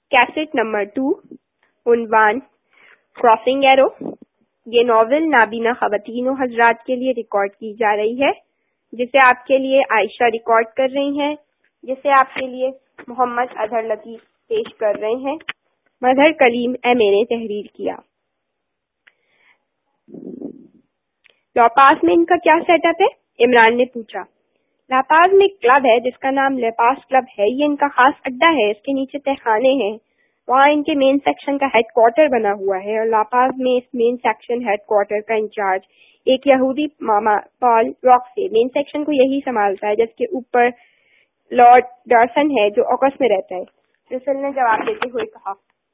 Cassette number 2، عنوان crossing arrow. یہ novel نابینا خواتین و حضرات کے لیے ریکارڈ کی جا رہی ہے، جسے آپ کے لیے عائشہ ریکارڈ کر رہی ہیں، جسے آپ کے لیے محمد اظہر لطیف پیش کر رہے ہیں۔ مظہر کلیم ایم اے نے تحریر کیا۔ لاپاز میں ان کا کیا سیٹ اپ ہے؟ عمران نے پوچھا۔ لاپاز میں ایک کلب ہے جس کا نام لاپاز کلب ہے۔ یہ ان کا خاص اڈا ہے، اس کے نیچے تہخانے ہیں، وہاں ان کے مین سیکشن کا ہیڈ کوارٹر بنا ہوا ہے، اور لاپاز میں اس مین سیکشن ہیڈ کوارٹر کا انچارج ایک یہودی ماما پال راک سے مین سیکشن کو یہی سنبھالتا ہے، جس کے اوپر لارڈ ڈارسن ہے جو اگست میں رہتا ہے۔ رسل نے جواب دیتے ہوئے کہا،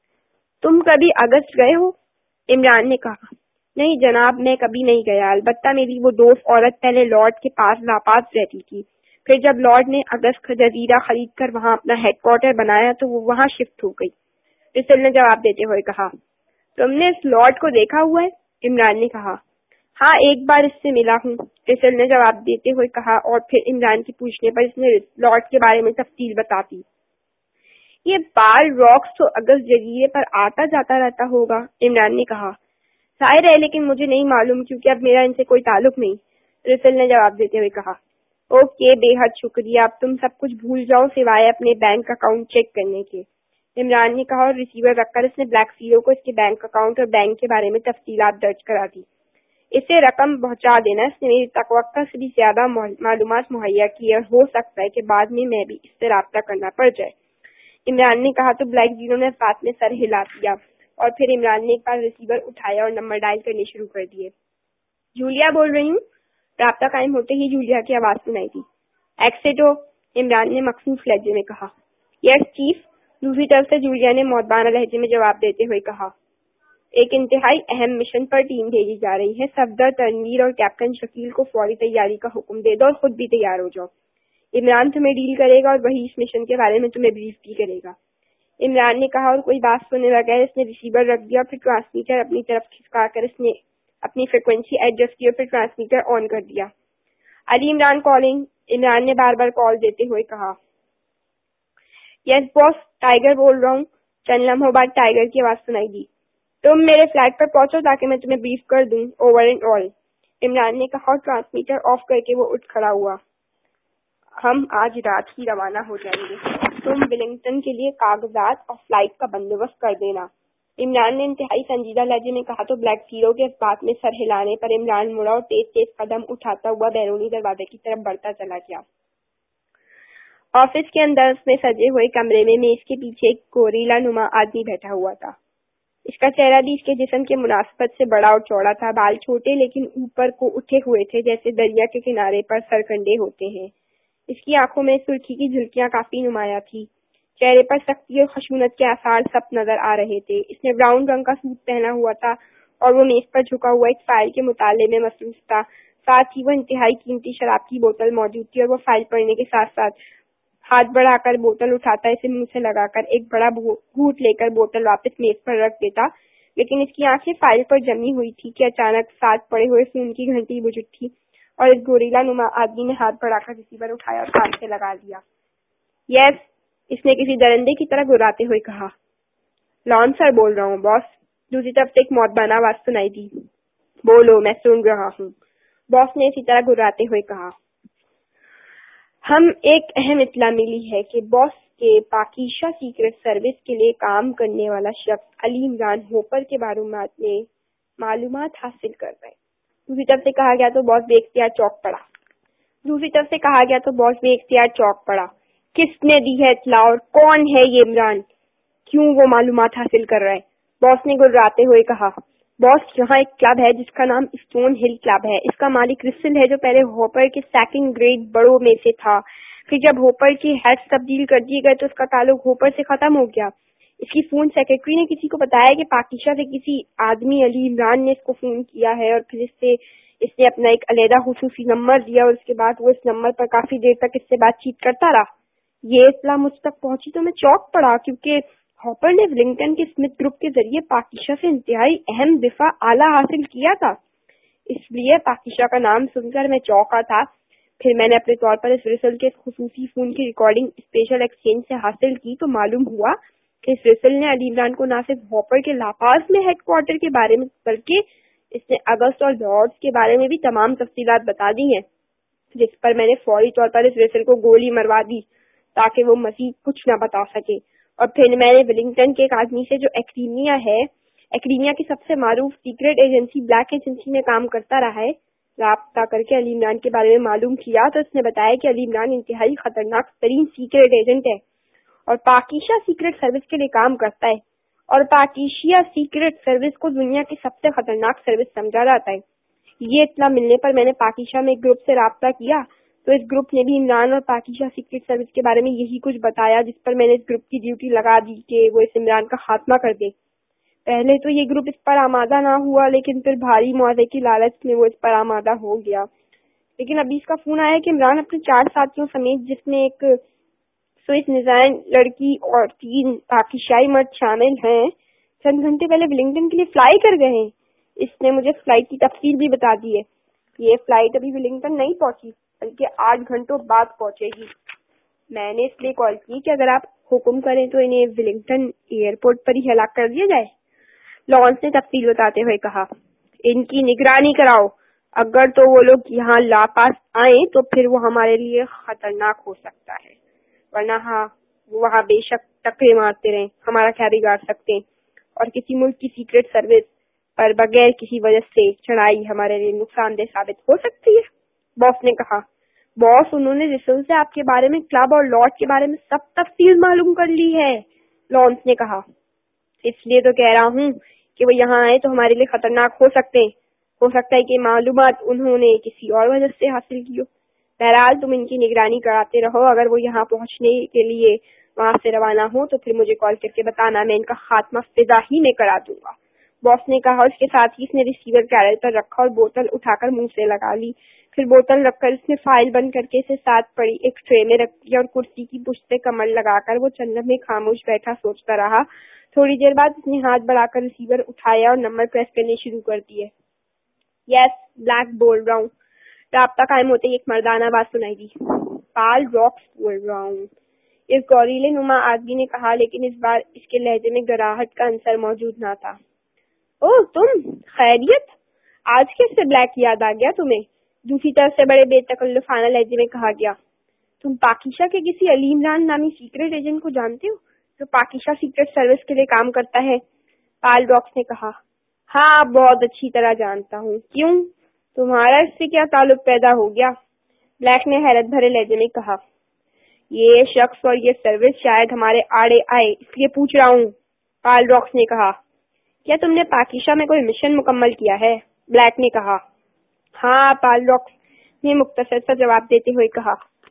تم کبھی اگست گئے ہو؟ عمران نے کہا، نہیں جناب، میں کبھی نہیں گیا، البتہ میری وہ دوست عورت پہلے لارڈ کے پاس لاپاز رہتی تھی، پھر جب لارڈ نے اگست کا جزیرہ خرید کر وہاں اپنا ہیڈ کوارٹر بنایا تو وہ وہاں شفٹ ہو گئی۔ رسل نے جواب دیتے ہوئے کہا، تم نے اس لارڈ کو دیکھا ہوا ہے؟ عمران نے کہا، ہاں ایک بار اس سے ملا ہوں، رسل نے جواب دیتے ہوئے کہا، اور پھر عمران کے پوچھنے پر اس نے لارڈ کے بارے میں تفصیل بتا دی۔ یہ بال راکس تو اگست جزیرے پر آتا جاتا رہتا ہوگا، عمران نے کہا۔ ظاہر ہے، لیکن مجھے نہیں معلوم کیونکہ اب میرا ان سے کوئی تعلق نہیں، رسل نے جواب دیتے ہوئے کہا۔ اوکے، بے حد شکریہ، اب تم سب کچھ بھول جاؤ سوائے اپنے بینک اکاؤنٹ چیک کرنے کے، عمران نے کہا، اور ریسیور رکھ کر اس نے بلیک زیرو کو اس کے بینک اکاؤنٹ اور بینک کے بارے میں تفصیلات درج کرا دی۔ اسے رقم پہنچا دینا، اس نے میری توقع سے بھی زیادہ معلومات مہیا کی اور ہو سکتا ہے کہ بعد میں بھی اس سے رابطہ کرنا پڑ جائے، عمران نے کہا۔ تو بلیک زیرو نے بات میں سر ہلا دیا اور پھر عمران نے ایک بار ریسیور اٹھایا اور نمبر ڈائل کرنے شروع کر دیے۔ جولیا بول رہی ہوں، رابطہ قائم ہوتے ہی جولیا کی آواز سنائی دی۔ ایکسیٹو، عمران نے مخصوص لہجے میں کہا۔ یس چیف، دوسری طرف سے جولیا نے مودبانہ لہجے میں جواب دیتے ہوئے کہا۔ ایک انتہائی اہم مشن پر ٹیم بھیجی جا رہی ہے، صفدر تنویر اور کیپٹن شکیل کو فوری تیاری کا حکم دے دو اور خود بھی تیار ہو جاؤ۔ عمران تمہیں ڈیل کرے گا اور وہی اس مشن کے بارے میں تمہیں بریف بھی کرے گا، عمران نے کہا، اور کوئی بات سننے بغیر اس نے ریسیور رکھ دیا، پھر ٹرانسمیٹر اپنی طرف کھسکا کر اس نے اپنی فریکوینسی ایڈجسٹ کی اور پھر ٹرانسمیٹر آن کر دیا۔ علی عمران کالنگ، عمران نے بار بار کال دیتے ہوئے کہا۔ یس باس، ٹائیگر بول رہا ہوں، چند لمحوں بعد ٹائیگر کی آواز سنائی دی۔ تم میرے فلیٹ پر پہنچو تاکہ میں تمہیں بریف کر دوں، اوور اینڈ آل، عمران نے کہا، اور ٹرانسمیٹر آف کر کے وہ اٹھ کھڑا ہوا۔ ہم آج رات ہی روانہ ہو جائیں گے، تم ولنگٹن کے لیے کاغذات اور فلائٹ کا بندوبست کر دینا، عمران نے انتہائی سنجیدہ لہجے میں کہا۔ تو بلیک زیرو کے اس بات میں سر ہلانے پر عمران مڑا اور تیز تیز قدم اٹھاتا ہوا بیرونی دروازے کی طرف بڑھتا چلا گیا۔ آفس کے اندر اس میں سجے ہوئے کمرے میں میز کے پیچھے ایک گوریلا نما آدمی بیٹھا ہوا تھا۔ اس کا چہرہ بھی اس کے جسم کے مناسبت سے بڑا اور چوڑا تھا، بال چھوٹے لیکن اوپر کو اٹھے ہوئے تھے جیسے دریا کے کنارے پر سرکنڈے ہوتے ہیں۔ اس کی آنکھوں میں سرخی کی جھلکیاں کافی نمایاں تھی، چہرے پر سختی اور خشونت کے آثار سب نظر آ رہے تھے۔ اس نے براؤن رنگ کا سوٹ پہنا ہوا تھا اور وہ میز پر جھکا ہوا ایک فائل کے مطالعے میں مصروف تھا، ساتھ ہی وہ انتہائی قیمتی شراب کی بوتل موجود تھی اور وہ فائل پڑھنے کے ساتھ ساتھ ہاتھ بڑھا کر بوتل اٹھاتا، اسے منہ سے لگا کر ایک بڑا گھونٹ لے کر بوتل واپس میز پر رکھ دیتا، لیکن اس کی آنکھیں فائل پر جمی ہوئی تھی کہ اچانک ساتھ پڑے ہوئے فون کی گھنٹی بج اٹھی اور اس گوریلا نما آدمی نے ہاتھ بڑھا کر ریسیور اٹھایا اور کان سے لگا دیا۔ یس، اس نے کسی درندے کی طرح گراتے ہوئے کہا۔ لان سر بول رہا ہوں باس، دوسری طرف سے ایک مودبانہ آواز سنائی دی۔ بولو، میں سن رہا ہوں، باس نے اسی طرح گراتے ہوئے کہا۔ ہم ایک اہم اطلاع ملی ہے کہ باس کے پاکیزہ سیکرٹ سروس کے لیے کام کرنے والا شخص علی عمران ہوپر کے بارے میں معلومات حاصل کر رہے ہیں۔ دوسری طرف سے کہا گیا تو باس بے اختیار چوک پڑا۔ کس نے دی ہے اطلاع اور کون ہے یہ عمران؟ کیوں وہ معلومات حاصل کر رہا ہے؟ باس نے گرراتے ہوئے کہا۔ باس، یہاں ایک کلب ہے جس کا نام اسٹون ہل کلب ہے، اس کا مالک رسل ہے جو پہلے ہوپر کے سیکنڈ گریڈ بڑوں میں سے تھا، پھر جب ہوپر کی ہیڈز تبدیل کر دیے گئے تو اس کا تعلق ہوپر سے ختم ہو گیا۔ اس کی فون سیکرٹری نے کسی کو بتایا کہ پاکیزہ سے کسی آدمی علی عمران نے اس کو فون کیا ہے اور پھر اس نے اپنا ایک علیحدہ خصوصی نمبر دیا اور اس کے بعد وہ اس نمبر پر کافی دیر تک اس سے بات چیت کرتا رہا۔ یہ اطلاع مجھ تک پہنچی تو میں چوک پڑا کیونکہ ہاپر نے ولنگٹن کے اسمتھ گروپ کے ذریعے پاکیزہ سے انتہائی اہم دفاع آلہ حاصل کیا تھا، اس لیے پاکیزہ کا نام سن کر میں چونکا تھا۔ پھر میں نے اپنے طور پر اس رسل کے خصوصی فون کی ریکارڈنگ اسپیشل ایکسچینج سے حاصل کی تو معلوم ہوا اس رسل نے علی عمران کو نہ صرف ہاپر کے لاپاز میں ہیڈ کوارٹر کے بارے میں بلکہ اس نے اگست اور لارڈز کے بارے میں بھی تمام تفصیلات بتا دی ہیں، جس پر میں نے فوری طور پر اس رسل کو گولی مروا دی تاکہ وہ مزید کچھ نہ بتا سکے۔ اور پھر میں نے ولنگٹن کے ایک آدمی سے جو ایکریمیا کی سب سے معروف سیکرٹ ایجنسی بلیک ایجنسی میں کام کرتا رہا ہے، رابطہ کر کے علی عمران کے بارے میں معلوم کیا تو اس نے بتایا کہ علی عمران انتہائی خطرناک ترین سیکرٹ ایجنٹ ہے اور پاکیشا سیکرٹ سروس کے لیے کام کرتا ہے، اور پاکیشیا سیکرٹ سروس کو دنیا کی سب سے خطرناک سروس سمجھا جاتا ہے۔ یہ اطلاع ملنے پر میں نے پاکیشا میں ایک گروپ سے رابطہ کیا تو اس گروپ نے بھی عمران اور پاکیشا سیکرٹ سروس کے بارے میں یہی کچھ بتایا، جس پر میں نے اس گروپ کی ڈیوٹی لگا دی کہ وہ اس عمران کا خاتمہ کر دے۔ پہلے تو یہ گروپ اس پر آمادہ نہ ہوا، لیکن پھر بھاری معاوضے کی لالچ میں وہ اس پر آمادہ ہو گیا۔ لیکن ابھی اس کا فون آیا کہ عمران اپنے 4 ساتھیوں سمیت، جس میں ایک سوئس نژاد لڑکی اور 3 پاکیشائی مرد شامل ہیں، چند گھنٹے پہلے ولنگٹن کے لیے فلائی کر گئے ہیں۔ اس نے مجھے فلائٹ کی تفصیل بھی بتا دی ہے۔ یہ فلائٹ ابھی ولنگٹن نہیں پہنچی بلکہ 8 گھنٹوں بعد پہنچے گی۔ میں نے اس لیے کال کی کہ اگر آپ حکم کریں تو انہیں ولنگٹن ایئرپورٹ پر ہی ہلاک کر دیا جائے۔ لارنس نے تفصیل بتاتے ہوئے کہا، ان کی نگرانی کراؤ، اگر تو وہ لوگ یہاں لاپاس آئیں تو پھر وہ ہمارے لیے خطرناک ہو سکتا ہے، ورنہ وہ وہاں بے شک ٹکرے مارتے رہیں، ہمارا خیال بگاڑ سکتے ہیں، اور کسی ملک کی سیکرٹ سروس پر بغیر کسی وجہ سے چڑھائی ہمارے لیے نقصان دہ ثابت ہو سکتی ہے۔ باس نے کہا، باس انہوں نے رسل سے آپ کے بارے میں، کلب اور لارڈ کے بارے میں سب تفصیل معلوم کر لی ہے، لارنس نے کہا۔ اس لیے تو کہہ رہا ہوں کہ وہ یہاں آئے تو ہمارے لیے خطرناک ہو سکتے ہیں، ہو سکتا ہے کہ معلومات انہوں نے کسی اور وجہ سے حاصل کی ہو۔ بہرحال تم ان کی نگرانی کراتے رہو، اگر وہ یہاں پہنچنے کے لیے وہاں سے روانہ ہو تو پھر مجھے کال کر کے بتانا، میں ان کا خاتمہ فضا ہی میں کرا دوں گا۔ باس نے کہا، اس کے ساتھ ہی اس نے ریسیور کیرل پر رکھا اور بوتل اٹھا کر منہ سے لگا لی۔ پھر بوتل رکھ کر اس نے فائل بند کر کے اسے ساتھ پڑی ایک ٹرے میں رکھ دیا اور کرسی کی پشت سے کمر لگا کر وہ چند لمحے خاموش بیٹھا سوچتا رہا۔ تھوڑی دیر بعد اس نے ہاتھ بڑھا کر ریسیور اٹھایا اور نمبر پریس کرنے شروع کر دیے۔ یس، بلیک بول رہا ہوں۔ رابطہ قائم ہوتے ہی ایک مردانہ آواز سنائی دی، پال راکس بول رہا ہوں، اس گوریلے نما آدمی نے کہا، لیکن اس بار اس کے لہجے میں گراہٹ کا عنصر موجود نہ تھا۔ اوہ، تم خیریت؟ آج کیسے بلیک یاد آ گیا تمہیں؟ دوسری طرف سے بڑے بے تکلفانہ لہجے میں کہا گیا۔ تم پاکیشا کے کسی علی عمران نامی سیکرٹ ایجنٹ کو جانتے ہو جو پاکیشا سیکرٹ سروس کے لیے کام کرتا ہے؟ پال راکس نے کہا، ہاں، بہت اچھی طرح جانتا ہوں۔ کیوں؟ تمہارا اس سے کیا تعلق پیدا ہو گیا؟ بلیک نے حیرت بھرے لہجے میں کہا، یہ شخص اور یہ سروس شاید ہمارے آڑے آئے، اس لیے پوچھ رہا ہوں۔ پال راکس نے کہا، کیا تم نے پاکیشا میں کوئی مشن مکمل کیا ہے؟ بلیک نے کہا، ہاں، پال راکس نے مختصر سا جواب دیتے ہوئے کہا۔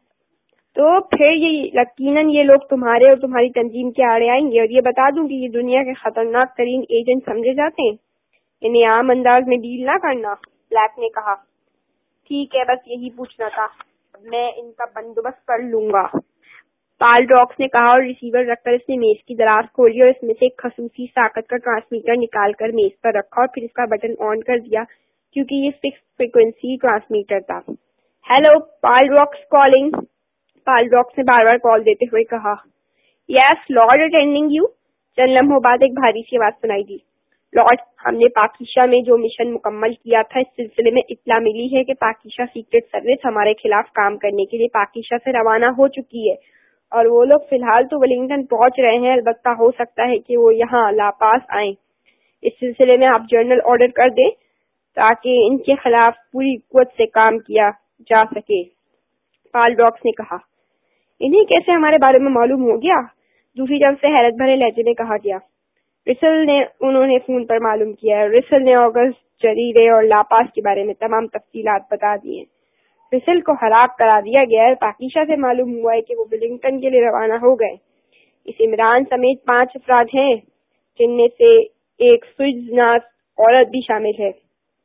تو پھر یقیناً یہ لوگ تمہارے اور تمہاری تنظیم کے آڑے آئیں گے، اور یہ بتا دوں کہ یہ دنیا کے خطرناک ترین ایجنٹ سمجھے جاتے ہیں، انہیں عام انداز میں ڈیل نہ کرنا۔ بلیک نے کہا، ٹھیک ہے، بس یہی پوچھنا تھا، میں ان کا بندوبست کر لوں گا۔ پال راکس نے کہا، اور ریسیور رکھ کر اس نے میز کی دراز کھولی اور اس میں سے ایک خصوصی طاقت کا ٹرانسمیٹر نکال کر میز پر رکھا اور پھر اس کا بٹن آن کر دیا، کیونکہ یہ فکس فریکوینسی ٹرانسمیٹر تھا۔ Hello, Paul Rocks calling, Paul Rocks نے بار بار کال دیتے ہوئے کہا۔ Yes lord, attending you. چند لمحوں بعد ایک بھاری سی آواز سنائی دی، لارڈ، ہم نے پاکیشا میں جو مشن مکمل کیا تھا، اس سلسلے میں اطلاع ملی ہے کہ پاکیشا سیکرٹ سروس ہمارے خلاف کام کرنے کے لیے پاکیشا سے روانہ ہو چکی ہے، اور وہ لوگ فی الحال تو ولنگٹن پہنچ رہے ہیں، البتہ ہو سکتا ہے کہ وہ یہاں لاپاس آئیں۔ اس سلسلے میں آپ جرنل آرڈر کر دیں تاکہ ان کے خلاف پوری قوت سے کام کیا جا سکے۔ پال راکس نے کہا، انہیں کیسے ہمارے بارے میں معلوم ہو گیا؟ دوسری طرف سے حیرت بھرے لہجے میں کہا گیا، رسل نے انہوں نے فون پر معلوم کیا ہے، رسل نے اگست، جریرے اور لاپاس کے بارے میں تمام تفصیلات بتا دی ہیں۔ رسل کو ہلاک کرا دیا گیا ہے، پاکیشا سے معلوم ہوا ہے کہ وہ ولنگٹن کے لیے روانہ ہو گئے۔ اس عمران سمیت 5 افراد ہیں، جن میں سے ایک سوئس نژاد عورت بھی شامل ہے۔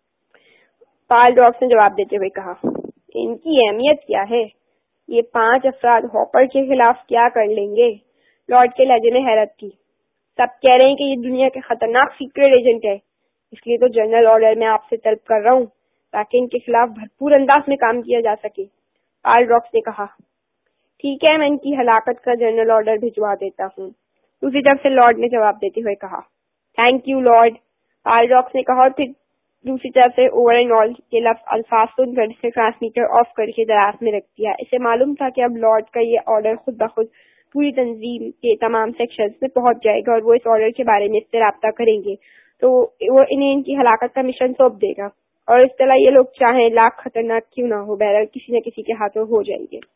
پال راکس نے جواب دیتے ہوئے کہا، ان کی اہمیت کیا ہے؟ یہ 5 افراد ہاپر کے خلاف کیا کر لیں گے؟ لارڈ کے لہجے میں حیرت تھی۔ سب کہہ رہے ہیں کہ یہ دنیا کے خطرناک سیکرٹ ایجنٹ ہے، اس لیے تو جنرل آرڈر میں آپ سے طلب کر رہا ہوں تاکہ ان کے خلاف بھرپور انداز میں کام کیا جا سکے۔ پال راکس نے کہا، ٹھیک ہے، میں ان کی ہلاکت کا جنرل آرڈر بھجوا دیتا ہوں۔ دوسری طرف سے لارڈ نے جواب دیتے ہوئے کہا. Thank you lord, Paul Rocks نے کہا, اور پھر دوسری طرف سے اوور اینڈ آل کے الفاظ سن کر اس نے ٹرانسمیٹر آف کر کے دراز میں رکھ دیا. اسے معلوم تھا کہ اب لارڈ کا یہ آرڈر خود بخود پوری تنظیم کے تمام سیکشنز میں پہنچ جائے گا اور وہ اس آرڈر کے بارے میں اس سے رابطہ کریں گے تو وہ انہیں ان کی ہلاکت کا مشن سونپ دے گا, اور اس طرح یہ لوگ چاہیں لاکھ خطرناک کیوں نہ ہو بہرحال کسی نہ کسی کے ہاتھوں ہو جائیں گے.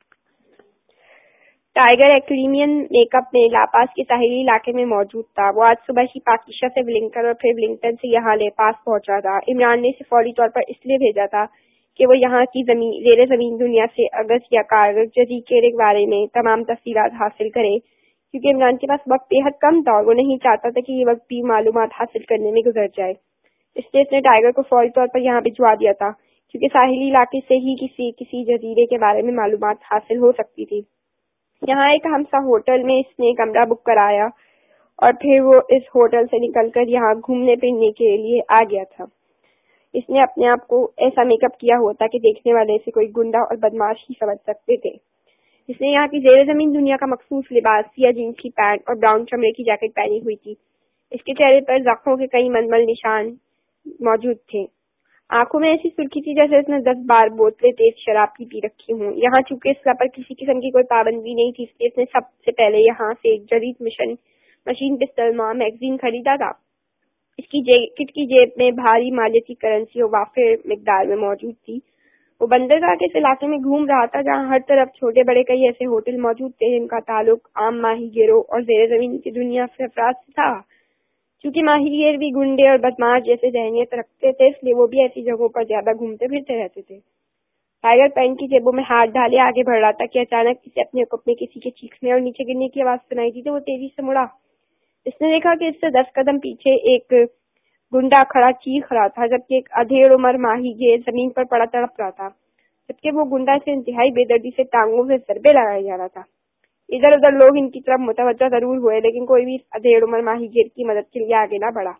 ٹائیگر ایکلیمین میک اپ میں لاپاس کے ساحلی علاقے میں موجود تھا. وہ آج صبح ہی پاکیشا سے ولنگٹن اور پھر ولنگٹن سے یہاں لیپاس پہنچا تھا. عمران نے اسے فوری طور پر اس لیے بھیجا تھا کہ وہ یہاں کی زیر زمین دنیا سے اگست یا کارگل جزیرے کے بارے میں تمام تفصیلات حاصل کرے, کیونکہ عمران کے پاس وقت بے حد کم تھا اور وہ نہیں چاہتا تھا کہ یہ وقت بھی معلومات حاصل کرنے میں گزر جائے. اس لیے اس نے ٹائیگر کو فوری طور پر یہاں بھجوا دیا تھا, کیونکہ ساحلی علاقے سے ہی کسی جزیرے کے بارے میں معلومات حاصل ہو سکتی تھی. یہاں ایک ہمسا ہوٹل میں اس نے کمرہ بک کرایا اور پھر وہ اس ہوٹل سے نکل کر یہاں گھومنے پھرنے کے لیے آ گیا تھا. اس نے اپنے آپ کو ایسا میک اپ کیا ہوتا کہ دیکھنے والے سے کوئی گنڈا اور بدماش ہی سمجھ سکتے تھے. اس نے یہاں کی زیر زمین دنیا کا مخصوص لباس سیاہ جینس کی پینٹ اور براؤن چمڑے کی جیکٹ پہنی ہوئی تھی. اس کے چہرے پر زخموں کے کئی ململ نشان موجود تھے. آنکھوں میں ایسی سرخی تھی جیسے اس نے 10 بار بوتلیں تیز شراب کی پی رکھی ہوں. یہاں چونکہ اس پر کسی قسم کی کوئی پابندی نہیں تھی, اس لیے اس نے سب سے پہلے یہاں سے ایک جدید مشین پستل میگزین خریدا تھا. اس کی جیکٹ کی جیب میں بھاری مالیتی کرنسی اور وافر مقدار میں موجود تھی. وہ بندرگاہ کے اس علاقے میں گھوم رہا تھا جہاں ہر طرف چھوٹے بڑے کئی ایسے ہوٹل موجود تھے جن کا تعلق عام ماہی گیروں اور زیر زمین کی دنیا سے افراد سے تھا. چونکہ ماہی گیر بھی گنڈے اور بدماش جیسے ذہنیت رکھتے تھے, اس لیے وہ بھی ایسی جگہوں پر زیادہ گھومتے پھرتے رہتے تھے. ٹائیگر پینٹ کی جیبوں میں ہاتھ ڈالے آگے بڑھ رہا تھا کہ اچانک اسے اپنے کپ میں کسی کے چیخنے اور نیچے گرنے کی آواز سنائی دی تو وہ تیزی سے مڑا. اس نے دیکھا کہ اس سے 10 قدم پیچھے ایک گنڈا کھڑا چیخ رہا تھا, جبکہ ایک ادھیڑ عمر ماہی گیر زمین پر پڑا تڑپ رہا تھا, جبکہ وہ گنڈا سے انتہائی بے دردی سے ٹانگوں سے ضربے لگایا جا رہا تھا. ادھر ادھر لوگ ان کی طرف متوجہ ضرور ہوئے, لیکن کوئی بھی اس ادھیڑ عمر ماہی گیر کی مدد کے لیے آگے نہ بڑھا.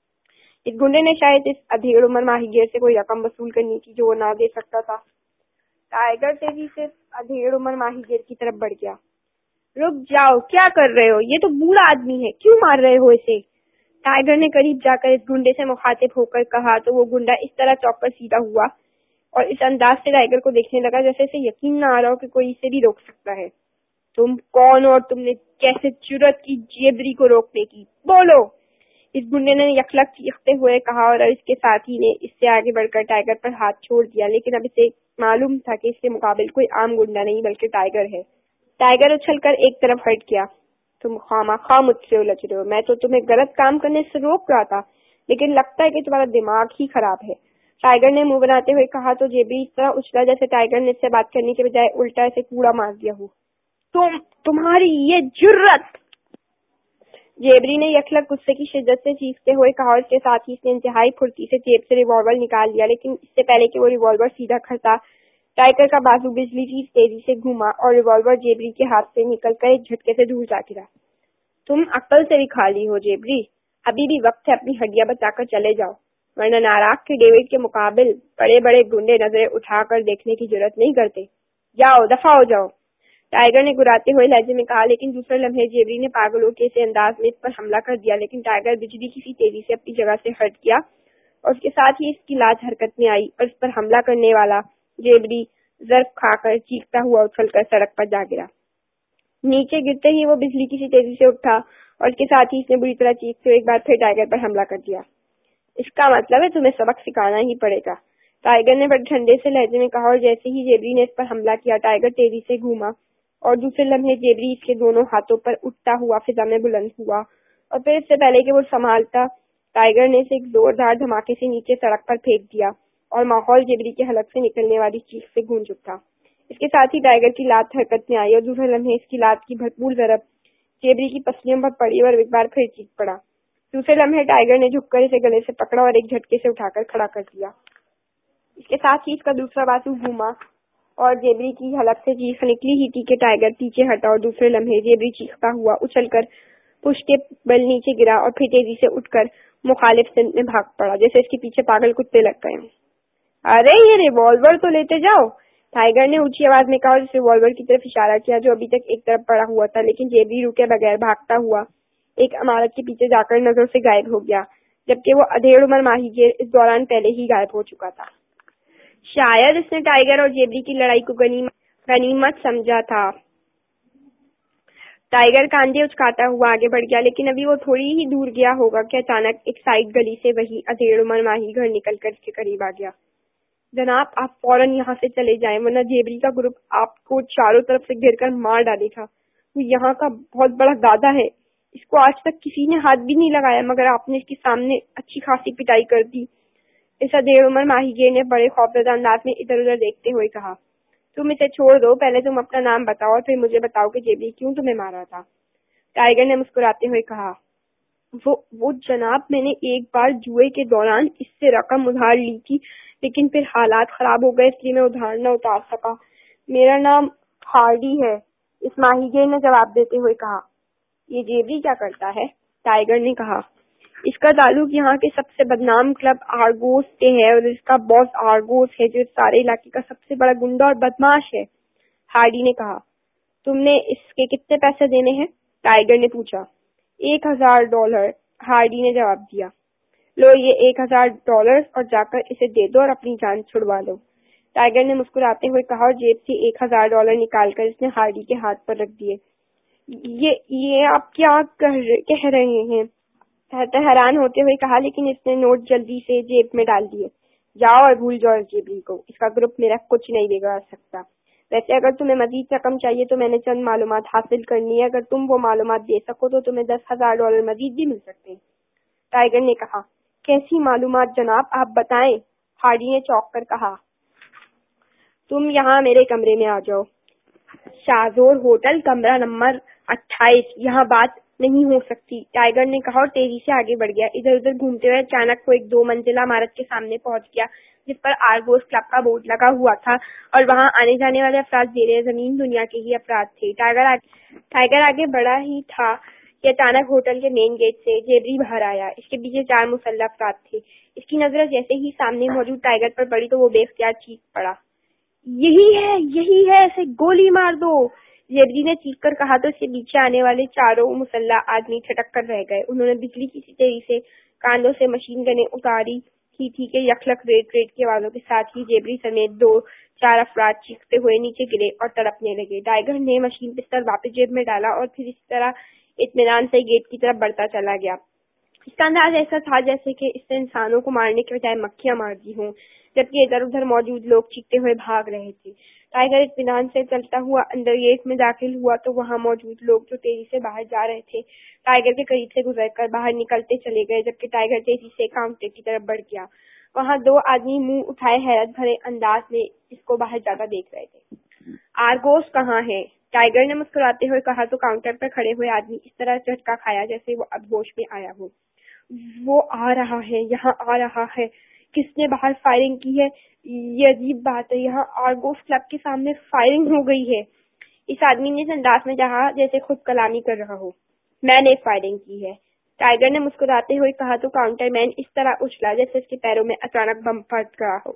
اس گنڈے نے شاید اس ادھیڑ عمر ماہی گیر سے کوئی رقم وصول کرنی تھی جو وہ نہ دے سکتا تھا. ٹائیگر تیزی سے ادھیڑ عمر ماہی گیر کی طرف بڑھ گیا. رک جاؤ, کیا کر رہے ہو؟ یہ تو بوڑھا آدمی ہے, کیوں مار رہے ہو اسے؟ ٹائیگر نے قریب جا کر اس گنڈے سے مخاطب ہو کر کہا تو وہ گنڈا اس طرح چوک کر سیدھا ہوا اور اس انداز سے ٹائیگر کو دیکھنے لگا جیسے اسے یقین نہ آ رہا ہو کہ کوئی اسے بھی روک سکتا ہے. تم کون اور تم نے کیسے جرأت کی جیبری کو روکنے کی؟ بولو, اس گنڈے نے یکلک چیختے ہوئے کہا, اور اس کے ساتھی نے اس سے آگے بڑھ کر ٹائیگر پر ہاتھ چھوڑ دیا. لیکن اب اسے معلوم تھا کہ اس کے مقابل کوئی عام گنڈا نہیں بلکہ ٹائیگر ہے. ٹائیگر اچھل کر ایک طرف ہٹ گیا. تم خواہ مجھ سے الجھ رہے ہو, میں تو تمہیں غلط کام کرنے سے روک رہا تھا, لیکن لگتا ہے کہ تمہارا دماغ ہی خراب ہے. ٹائیگر نے منہ بناتے ہوئے کہا تو جیبری اس طرح اچھلا جیسے ٹائیگر نے اس سے بات کرنے کے بجائے الٹا اسے کوڑا مار دیا ہو. تمہاری یہ جرأت! جیبری نے یکلک غصے کی شدت سے چیختے ہوئے کہا, اور اس کے ساتھ ہی اس نے انتہائی پھرتی سے جیب سے ریوالور نکال لیا. لیکن اس سے پہلے کہ وہ ریوالور سیدھا کرتا, ٹائیگر کا بازو بجلی کی تیزی سے گھوما اور ریوالور جیبری کے ہاتھ سے نکل کر ایک جھٹکے سے دور جا گرا. تم عقل سے بھی خالی ہو جیبری, ابھی بھی وقت ہے اپنی ہڈیاں بچا کر چلے جاؤ, ورنہ ناراض کے ڈیوڈ کے مقابل بڑے بڑے گنڈے نظریں اٹھا کر دیکھنے کی جرأت نہیں کرتے. جاؤ, دفع ہو جاؤ, ٹائیگر نے گراتے ہوئے لہجے میں کہا. لیکن دوسرے لمحے جیبری نے پاگلوں کے سے انداز میں اس پر حملہ کر دیا. لیکن ٹائیگر بجلی کی تیزی سے اپنی جگہ سے ہٹ گیا اور اس کے ساتھ ہی اس کی لاش حرکت میں آئی اور اس پر حملہ کرنے والا جیبری ضرب کھا کر چیختا ہوا اچھل کر سڑک پر جا گرا. نیچے گرتے ہی وہ بجلی کی تیزی سے اٹھا اور اس کے ساتھ ہی اس نے بری طرح چیختے ہوئے ایک بار پھر ٹائیگر پر حملہ کر دیا. اس کا مطلب ہے تمہیں سبق سکھانا ہی پڑے گا, ٹائیگر نے بڑے ٹھنڈے سے لہجے میں کہا. اور جیسے ہی جیبری نے اس پر حملہ کیا, ٹائیگر تیزی سے گھوما اور دوسرے لمحے جیبری اس کے دونوں ہاتھوں پر اٹھتا ہوا فضا میں بلند ہوا, اور پھر اس سے پہلے کہ وہ سنبھالتا, ٹائیگر نے اسے ایک زوردار دھماکے سے نیچے سڑک پر پھینک دیا اور ماحول جیبری کے حلق سے نکلنے والی چیخ سے گونج اٹھا. اس کے ساتھ ہی ٹائیگر کی لات حرکت میں آئی اور دوسرے لمحے اس کی لات کی بھرپور ضرب جیبری کی پسلیوں پر پڑی اور ایک بار پھر چیخ پڑا. دوسرے لمحے ٹائیگر نے جھک کر اسے گلے سے پکڑا اور ایک جھٹکے سے اٹھا کر کھڑا کر دیا. اس کے ساتھ ہی اس کا دوسرا بازو گھوما اور جیبری کی حلق سے چیخ نکلی ہی تھی کہ ٹائیگر پیچھے ہٹا اور دوسرے لمحے جیبری چیختا ہوا اچھل کر پشت کے بل نیچے گرا اور پھر تیزی سے اٹھ کر مخالف سمت میں بھاگ پڑا جیسے اس کے پیچھے پاگل کتے لگ گئے. ارے یہ ریوالور تو لیتے جاؤ, ٹائیگر نے اونچی آواز میں کہا اور اس ریوالور کی طرف اشارہ کیا جو ابھی تک ایک طرف پڑا ہوا تھا، لیکن جیبری رکے بغیر بھاگتا ہوا ایک عمارت کے پیچھے جا کر نظر سے غائب ہو گیا، جبکہ وہ ادھیڑ عمر ماہی گیر اس دوران پہلے ہی غائب ہو چکا تھا۔ شاید اس نے ٹائیگر اور جیبری کی لڑائی کو غنیمت سمجھا تھا۔ ٹائیگر کاندھے اچکاتا ہوا آگے بڑھ گیا، لیکن ابھی وہ تھوڑی ہی دور گیا ہوگا کہ اچانک ایک سائیڈ گلی سے وہی ادھیڑ عمر ماہی گھر نکل کر اس کے قریب آ گیا۔ جناب آپ فوراً یہاں سے چلے جائیں ورنہ جیبری کا گروپ آپ کو چاروں طرف سے گھیر کر مار ڈالے گا۔ وہ یہاں کا بہت بڑا دادا ہے، اس کو آج تک کسی نے ہاتھ بھی نہیں لگایا، مگر آپ نے اس کے سامنے اچھی خاصی پٹائی کر دی۔ اس ادھیڑ عمر ماہی گیر نے بڑے خوفزدہ انداز میں ادھر ادھر دیکھتے ہوئے کہا، تم اسے چھوڑ دو، پہلے تم اپنا نام بتاؤ اور پھر مجھے بتاؤ کہ جیبری کیوں تمہیں مارا تھا۔ ٹائیگر نے مسکراتے ہوئے کہا، وہ جناب میں نے ایک بار جوئے کے دوران اس سے رقم ادھار لی تھی، لیکن پھر حالات خراب ہو گئے اس لیے میں ادھار نہ اتار سکا۔ میرا نام ہارڈی ہے، اس ماہی گیر نے جواب دیتے ہوئے کہا۔ یہ جیبری کیا کرتا ہے؟ ٹائیگر نے کہا، اس کا تعلق یہاں کے سب سے بدنام کلب آرگوس سے ہے اور اس کا باس آرگوس ہے جو اس سارے علاقے کا سب سے بڑا گنڈا اور بدماش ہے۔ ہارڈی نے کہا، تم نے اس کے کتنے پیسے دینے ہیں؟ ٹائیگر نے پوچھا۔ $1000، ہارڈی نے جواب دیا۔ لو یہ $1000 اور جا کر اسے دے دو اور اپنی جان چھڑوا لو۔ ٹائیگر نے مسکراتے ہوئے کہا اور جیب سے $1000 نکال کر اس نے ہارڈی کے ہاتھ پر رکھ دیے۔ یہ آپ کیا کہہ رہے ہیں؟ حیران ہوتے ہوئے کہا، لیکن اس نے نوٹ جلدی سے جیب میں ڈال دیے۔ جاؤ اور بھول جاؤ جیبری کو، اس کا گروپ میرا کچھ نہیں بگاڑ سکتا۔ ویسے اگر تمہیں مزید رقم چاہیے تو میں نے چند معلومات حاصل کرنی ہے، اگر تم وہ معلومات دے سکو تو تمہیں $10,000 مزید بھی مل سکتے ہیں۔ ٹائیگر نے کہا، کیسی معلومات جناب، آپ بتائیں۔ ہارڈی نے چونک کر کہا، تم یہاں میرے کمرے میں آ جاؤ۔ شاہزور ہوٹل، کمرہ نمبر 28، یہاں بات نہیں ہو سکتی، ٹائیگر نے کہا اور تیزی سے آگے بڑھ گیا۔ ادھر ادھر گھومتے ہوئے اچانک وہ ایک 2 منزلہ عمارت کے سامنے پہنچ گیا جس پر آرگوس کلب کا بورڈ لگا ہوا تھا اور وہاں آنے جانے والے افراد زیر زمین دنیا کے ہی افراد تھے۔ ٹائیگر آگے بڑھا ہی تھا کہ اچانک ہوٹل کے مین گیٹ سے جیبری باہر آیا۔ اس کے پیچھے 4 مسلح افراد تھے۔ اس کی نظر جیسے ہی سامنے موجود ٹائیگر پر پڑی تو وہ بے اختیار چیخ پڑا، یہی ہے، اسے گولی مار دو۔ جیبری نے چیخ کر کہا تو اس کے پیچھے آنے والے 4 مسلح آدمی چھٹک کر رہ گئے۔ انہوں نے بجلی کی سی تیزی سے کاندھوں سے مشین گنیں اتاری ہی تھی کہ یکلک ریٹ کی آوازوں کے ساتھ ہی جیبری سمیت 2-4 افراد چیختے ہوئے نیچے گرے اور تڑپنے لگے۔ ٹائیگر نے مشین پستل واپس جیب میں ڈالا اور پھر اسی طرح اطمینان سے گیٹ کی طرف بڑھتا چلا گیا۔ اس کا انداز ایسا تھا جیسے کہ اس نے انسانوں کو مارنے کے بجائے مکھیاں مار دی ہوں، جبکہ ادھر ادھر موجود لوگ چیختے ہوئے بھاگ رہے تھے۔ ٹائیگر اطمینان سے چلتا ہوا اندر گیٹ میں داخل ہوا تو وہاں موجود لوگ جو تیزی سے باہر جا رہے تھے ٹائیگر کے قریب سے گزر کر باہر نکلتے چلے گئے، جبکہ ٹائیگر تیزی سے کاؤنٹر کی طرف بڑھ گیا۔ وہاں 2 آدمی منہ اٹھائے حیرت بھرے انداز میں اس کو باہر جاتا دیکھ رہے تھے۔ آرگوس کہاں ہے؟ ٹائیگر نے مسکراتے ہوئے کہا تو کاؤنٹر پر کھڑے ہوئے آدمی اس طرح جھٹکا کھایا جیسے وہ اب ہوش میں آیا ہو۔ وہ آ رہا ہے، یہاں آ رہا ہے۔ کس نے باہر فائرنگ کی ہے؟ یہ عجیب بات ہے، یہاں آرگوس کلب کے سامنے فائرنگ ہو گئی ہے۔ اس آدمی نے اس انداز میں کہا جیسے خود کلامی کر رہا ہو۔ میں نے فائرنگ کی ہے، ٹائیگر نے مسکراتے ہوئے کہا تو کاؤنٹر مین اس طرح اچھلا جیسے اس کے پیروں میں اچانک بم پھٹ گیا ہو۔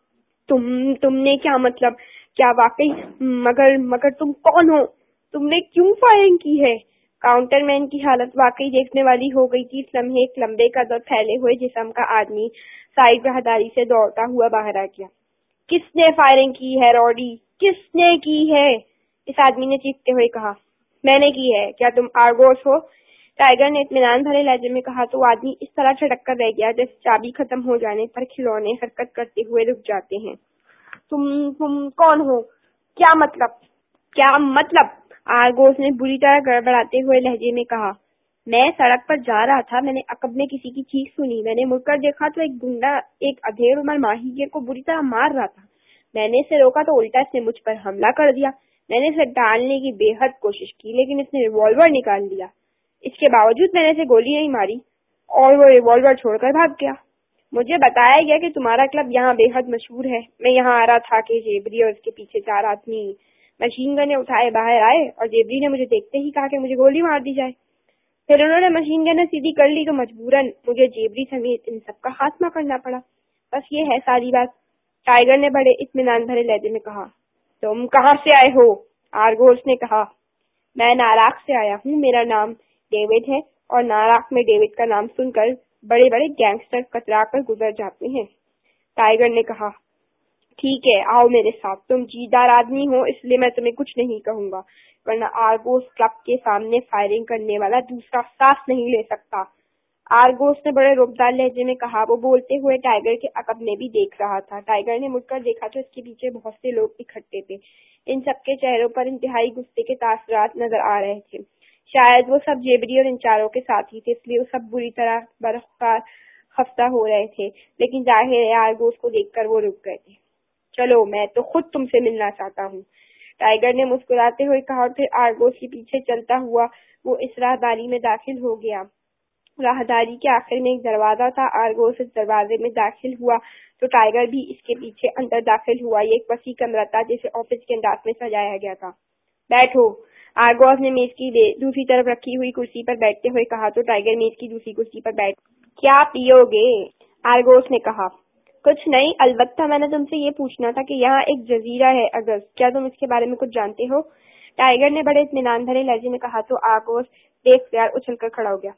تم نے کیا مطلب؟ کیا واقعی؟ مگر تم کون ہو؟ تم نے کیوں فائرنگ کی ہے؟ کاؤنٹر مین کی حالت واقعی دیکھنے والی ہو گئی تھی۔ اس لمحے ایک لمبے قد اور پھیلے ہوئے جسم کا آدمی سائیڈ راہداری سے دوڑتا ہوا باہر آ گیا۔ کس نے فائرنگ کی ہے روڈی؟ کس نے کی ہے؟ اس آدمی نے چیختے ہوئے کہا۔ میں نے کی ہے۔ کیا تم آرگوس ہو؟ ٹائیگر نے اطمینان بھرے لہجے میں کہا تو آدمی اس طرح چھٹک کر رہ گیا جیسے چابی ختم ہو جانے پر کھلونے حرکت کرتے ہوئے رک جاتے ہیں۔ تم کون ہو؟ کیا مطلب؟ آرگوس نے بری طرح گڑبڑاتے ہوئے لہجے میں کہا۔ میں سڑک پر جا رہا تھا، میں نے عقب میں کسی کی چیخ سنی، میں نے مڑ کر دیکھا تو ایک گنڈا ایک ادھیڑ عمر ماہی گیر کو بری طرح مار رہا تھا۔ میں نے اسے روکا تو الٹا اس نے مجھ پر حملہ کر دیا۔ میں نے اسے ڈالنے کی بے حد کوشش کی لیکن اس نے ریوالور نکال لیا۔ اس کے باوجود میں نے اسے گولی نہیں ماری اور وہ ریوالور چھوڑ کر بھاگ گیا۔ مجھے بتایا گیا کہ تمہارا کلب یہاں بے حد مشہور ہے۔ میں یہاں آ رہا تھا کہ جیبری اور اس کے پیچھے 4 آدمی مشین گنیں اٹھائے باہر آئے اور جیبری نے مجھے دیکھتے ہی کہا کہ مجھے گولی مار دی جائے۔ پھر انہوں نے مشین گنیں سیدھی کر لی تو مجبوراً مجھے جیبری سمیت ان سب کا خاتمہ کرنا پڑا۔ بس یہ ہے ساری بات، ٹائیگر نے بڑے اطمینان بھرے لہجے میں کہا۔ تم کہاں سے آئے ہو؟ آرگوس نے کہا۔ میں ناراق سے آیا ہوں، میرا نام ڈیوڈ ہے، اور ناراق میں ڈیوڈ کا نام سن کر بڑے بڑے گینگسٹر کترا کر گزر جاتے ہیں۔ ٹائیگر نے کہا، ٹھیک ہے، آؤ میرے ساتھ، تم جیدار آدمی ہو اس لیے میں تمہیں کچھ نہیں کہوں گا، ورنہ آرگوس کلب کے سامنے فائرنگ کرنے والا دوسرا سانس نہیں لے سکتا۔ آرگوس نے بڑے روبدار لہجے میں کہا۔ وہ بولتے ہوئے ٹائیگر کے عقب میں بھی دیکھ رہا تھا۔ ٹائیگر نے مڑ کر دیکھا تو اس کے پیچھے بہت سے لوگ اکٹھے تھے۔ ان سب کے چہروں پر انتہائی غصے کے تاثرات نظر آ رہے تھے۔ شاید وہ سب جیبری اور انچاروں کے ساتھی تھے، اس لیے وہ سب بری طرح برخار خفتہ ہو رہے تھے، لیکن ظاہر ہے آرگوس کو دیکھ کر وہ رک گئے تھے۔ چلو، میں تو خود تم سے ملنا چاہتا ہوں، ٹائیگر نے مسکراتے ہوئے کہا، اور پھر آرگوس کے پیچھے چلتا ہوا وہ اس راہداری میں داخل ہو گیا۔ راہداری کے آخر میں ایک دروازہ تھا۔ آرگوس اس دروازے میں داخل ہوا تو ٹائیگر بھی اس کے پیچھے اندر داخل ہوا۔ یہ ایک وسیع کمرہ تھا جسے آفس کے انداز میں سجایا گیا تھا۔ بیٹھو، آرگوس نے میز کی دوسری طرف رکھی ہوئی کرسی پر بیٹھتے ہوئے کہا تو ٹائیگر میز کی دوسری کرسی پر بیٹھ۔ کیا پیو گے؟ آرگوس نے کہا۔ کچھ نہیں، البتہ میں نے تم سے یہ پوچھنا تھا کہ یہاں ایک جزیرہ ہے اگست، کیا تم اس کے بارے میں کچھ جانتے ہو؟ ٹائیگر نے بڑے اطمینان بھرے لہجے میں کہا تو آرگوس بے اختیار اچھل کر کھڑا ہو گیا۔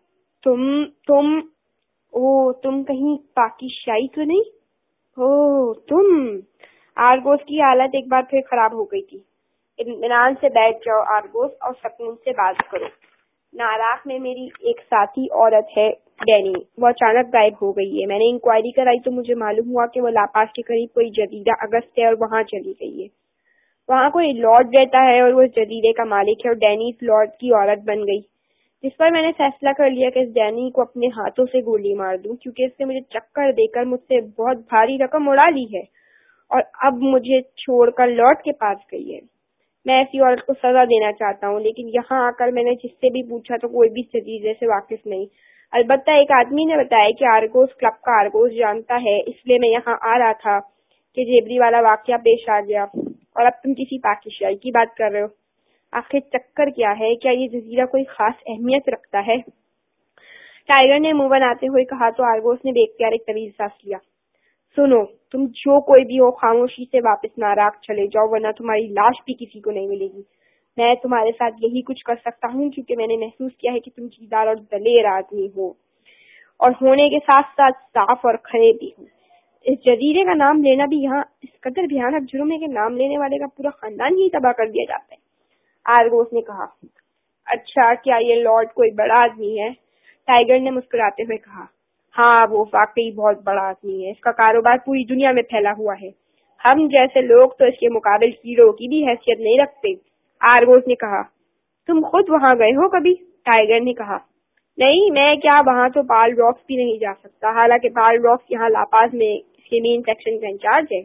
تم کہیں پاکستانی تو نہیں؟ تم۔ آرگوس کی حالت ایک بار پھر خراب ہو گئی تھی۔ اطمینان سے بیٹھ جاؤ آرگوس، اور سکون سے بات کرو۔ ناراق میں میری ایک ساتھی عورت ہے ڈینی، وہ اچانک غائب ہو گئی ہے۔ میں نے انکوائری کرائی تو مجھے معلوم ہوا کہ وہ لاپاس کے قریب کوئی جزیرہ اگست ہے اور وہاں چلی گئی ہے۔ وہاں کوئی لارڈ رہتا ہے اور وہ اس جزیرے کا مالک ہے، اور ڈینی اس لارڈ کی عورت بن گئی، جس پر میں نے فیصلہ کر لیا کہ اس ڈینی کو اپنے ہاتھوں سے گولی مار دوں، کیونکہ اس نے مجھے چکر دے کر مجھ سے بہت بھاری رقم اڑا لی ہے اور اب مجھے چھوڑ کر لارڈ کے پاس گئی ہے۔ میں ایسی عورت کو سزا دینا چاہتا ہوں، لیکن یہاں آ کر میں نے جس سے بھی پوچھا تو کوئی بھی اس جزیرے سے واقف نہیں۔ البتہ ایک آدمی نے بتایا کہ آرگوس کلب کا آرگوس جانتا ہے، اس لیے میں یہاں آ رہا تھا کہ جیبری والا واقعہ پیش آ گیا، اور اب تم کسی پاکستانی کی بات کر رہے ہو۔ آخر چکر کیا ہے؟ کیا یہ جزیرہ کوئی خاص اہمیت رکھتا ہے؟ ٹائیگر نے منہ بناتے ہوئے کہا تو آرگوس نے بے اختیار ایک طویل سانس لیا۔ سنو، تم جو کوئی بھی ہو، خاموشی سے واپس ناراق چلے جاؤ، ورنہ تمہاری لاش بھی کسی کو نہیں ملے گی۔ میں تمہارے ساتھ یہی کچھ کر سکتا ہوں کیونکہ میں نے محسوس کیا ہے کہ تم جیدار اور دلیر آدمی ہو، اور ہونے کے ساتھ ساتھ صاف اور کھڑے بھی ہو۔ اس جزیرے کا نام لینا بھی یہاں اس قدر بھیانک جرم ہے کہ نام لینے والے کا پورا خاندان ہی تباہ کر دیا جاتا ہے۔ آرگوس نے کہا۔ اچھا، کیا یہ لارڈ کوئی بڑا آدمی ہے؟ ٹائیگر نے مسکراتے ہوئے کہا۔ ہاں، وہ واقعی بہت بڑا آدمی ہے، اس کا کاروبار پوری دنیا میں پھیلا ہوا ہے۔ ہم جیسے لوگ تو اس کے مقابل ہیرو کی بھی حیثیت نہیں رکھتے۔ آرگوس نے کہا۔ تم خود وہاں گئے ہو کبھی؟ ٹائیگر نے کہا۔ نہیں، میں کیا، وہاں تو پال راکس بھی نہیں جا سکتا، حالانکہ پال راکس یہاں لاپاز میں اس کے مین سیکشن کا انچارج ہے۔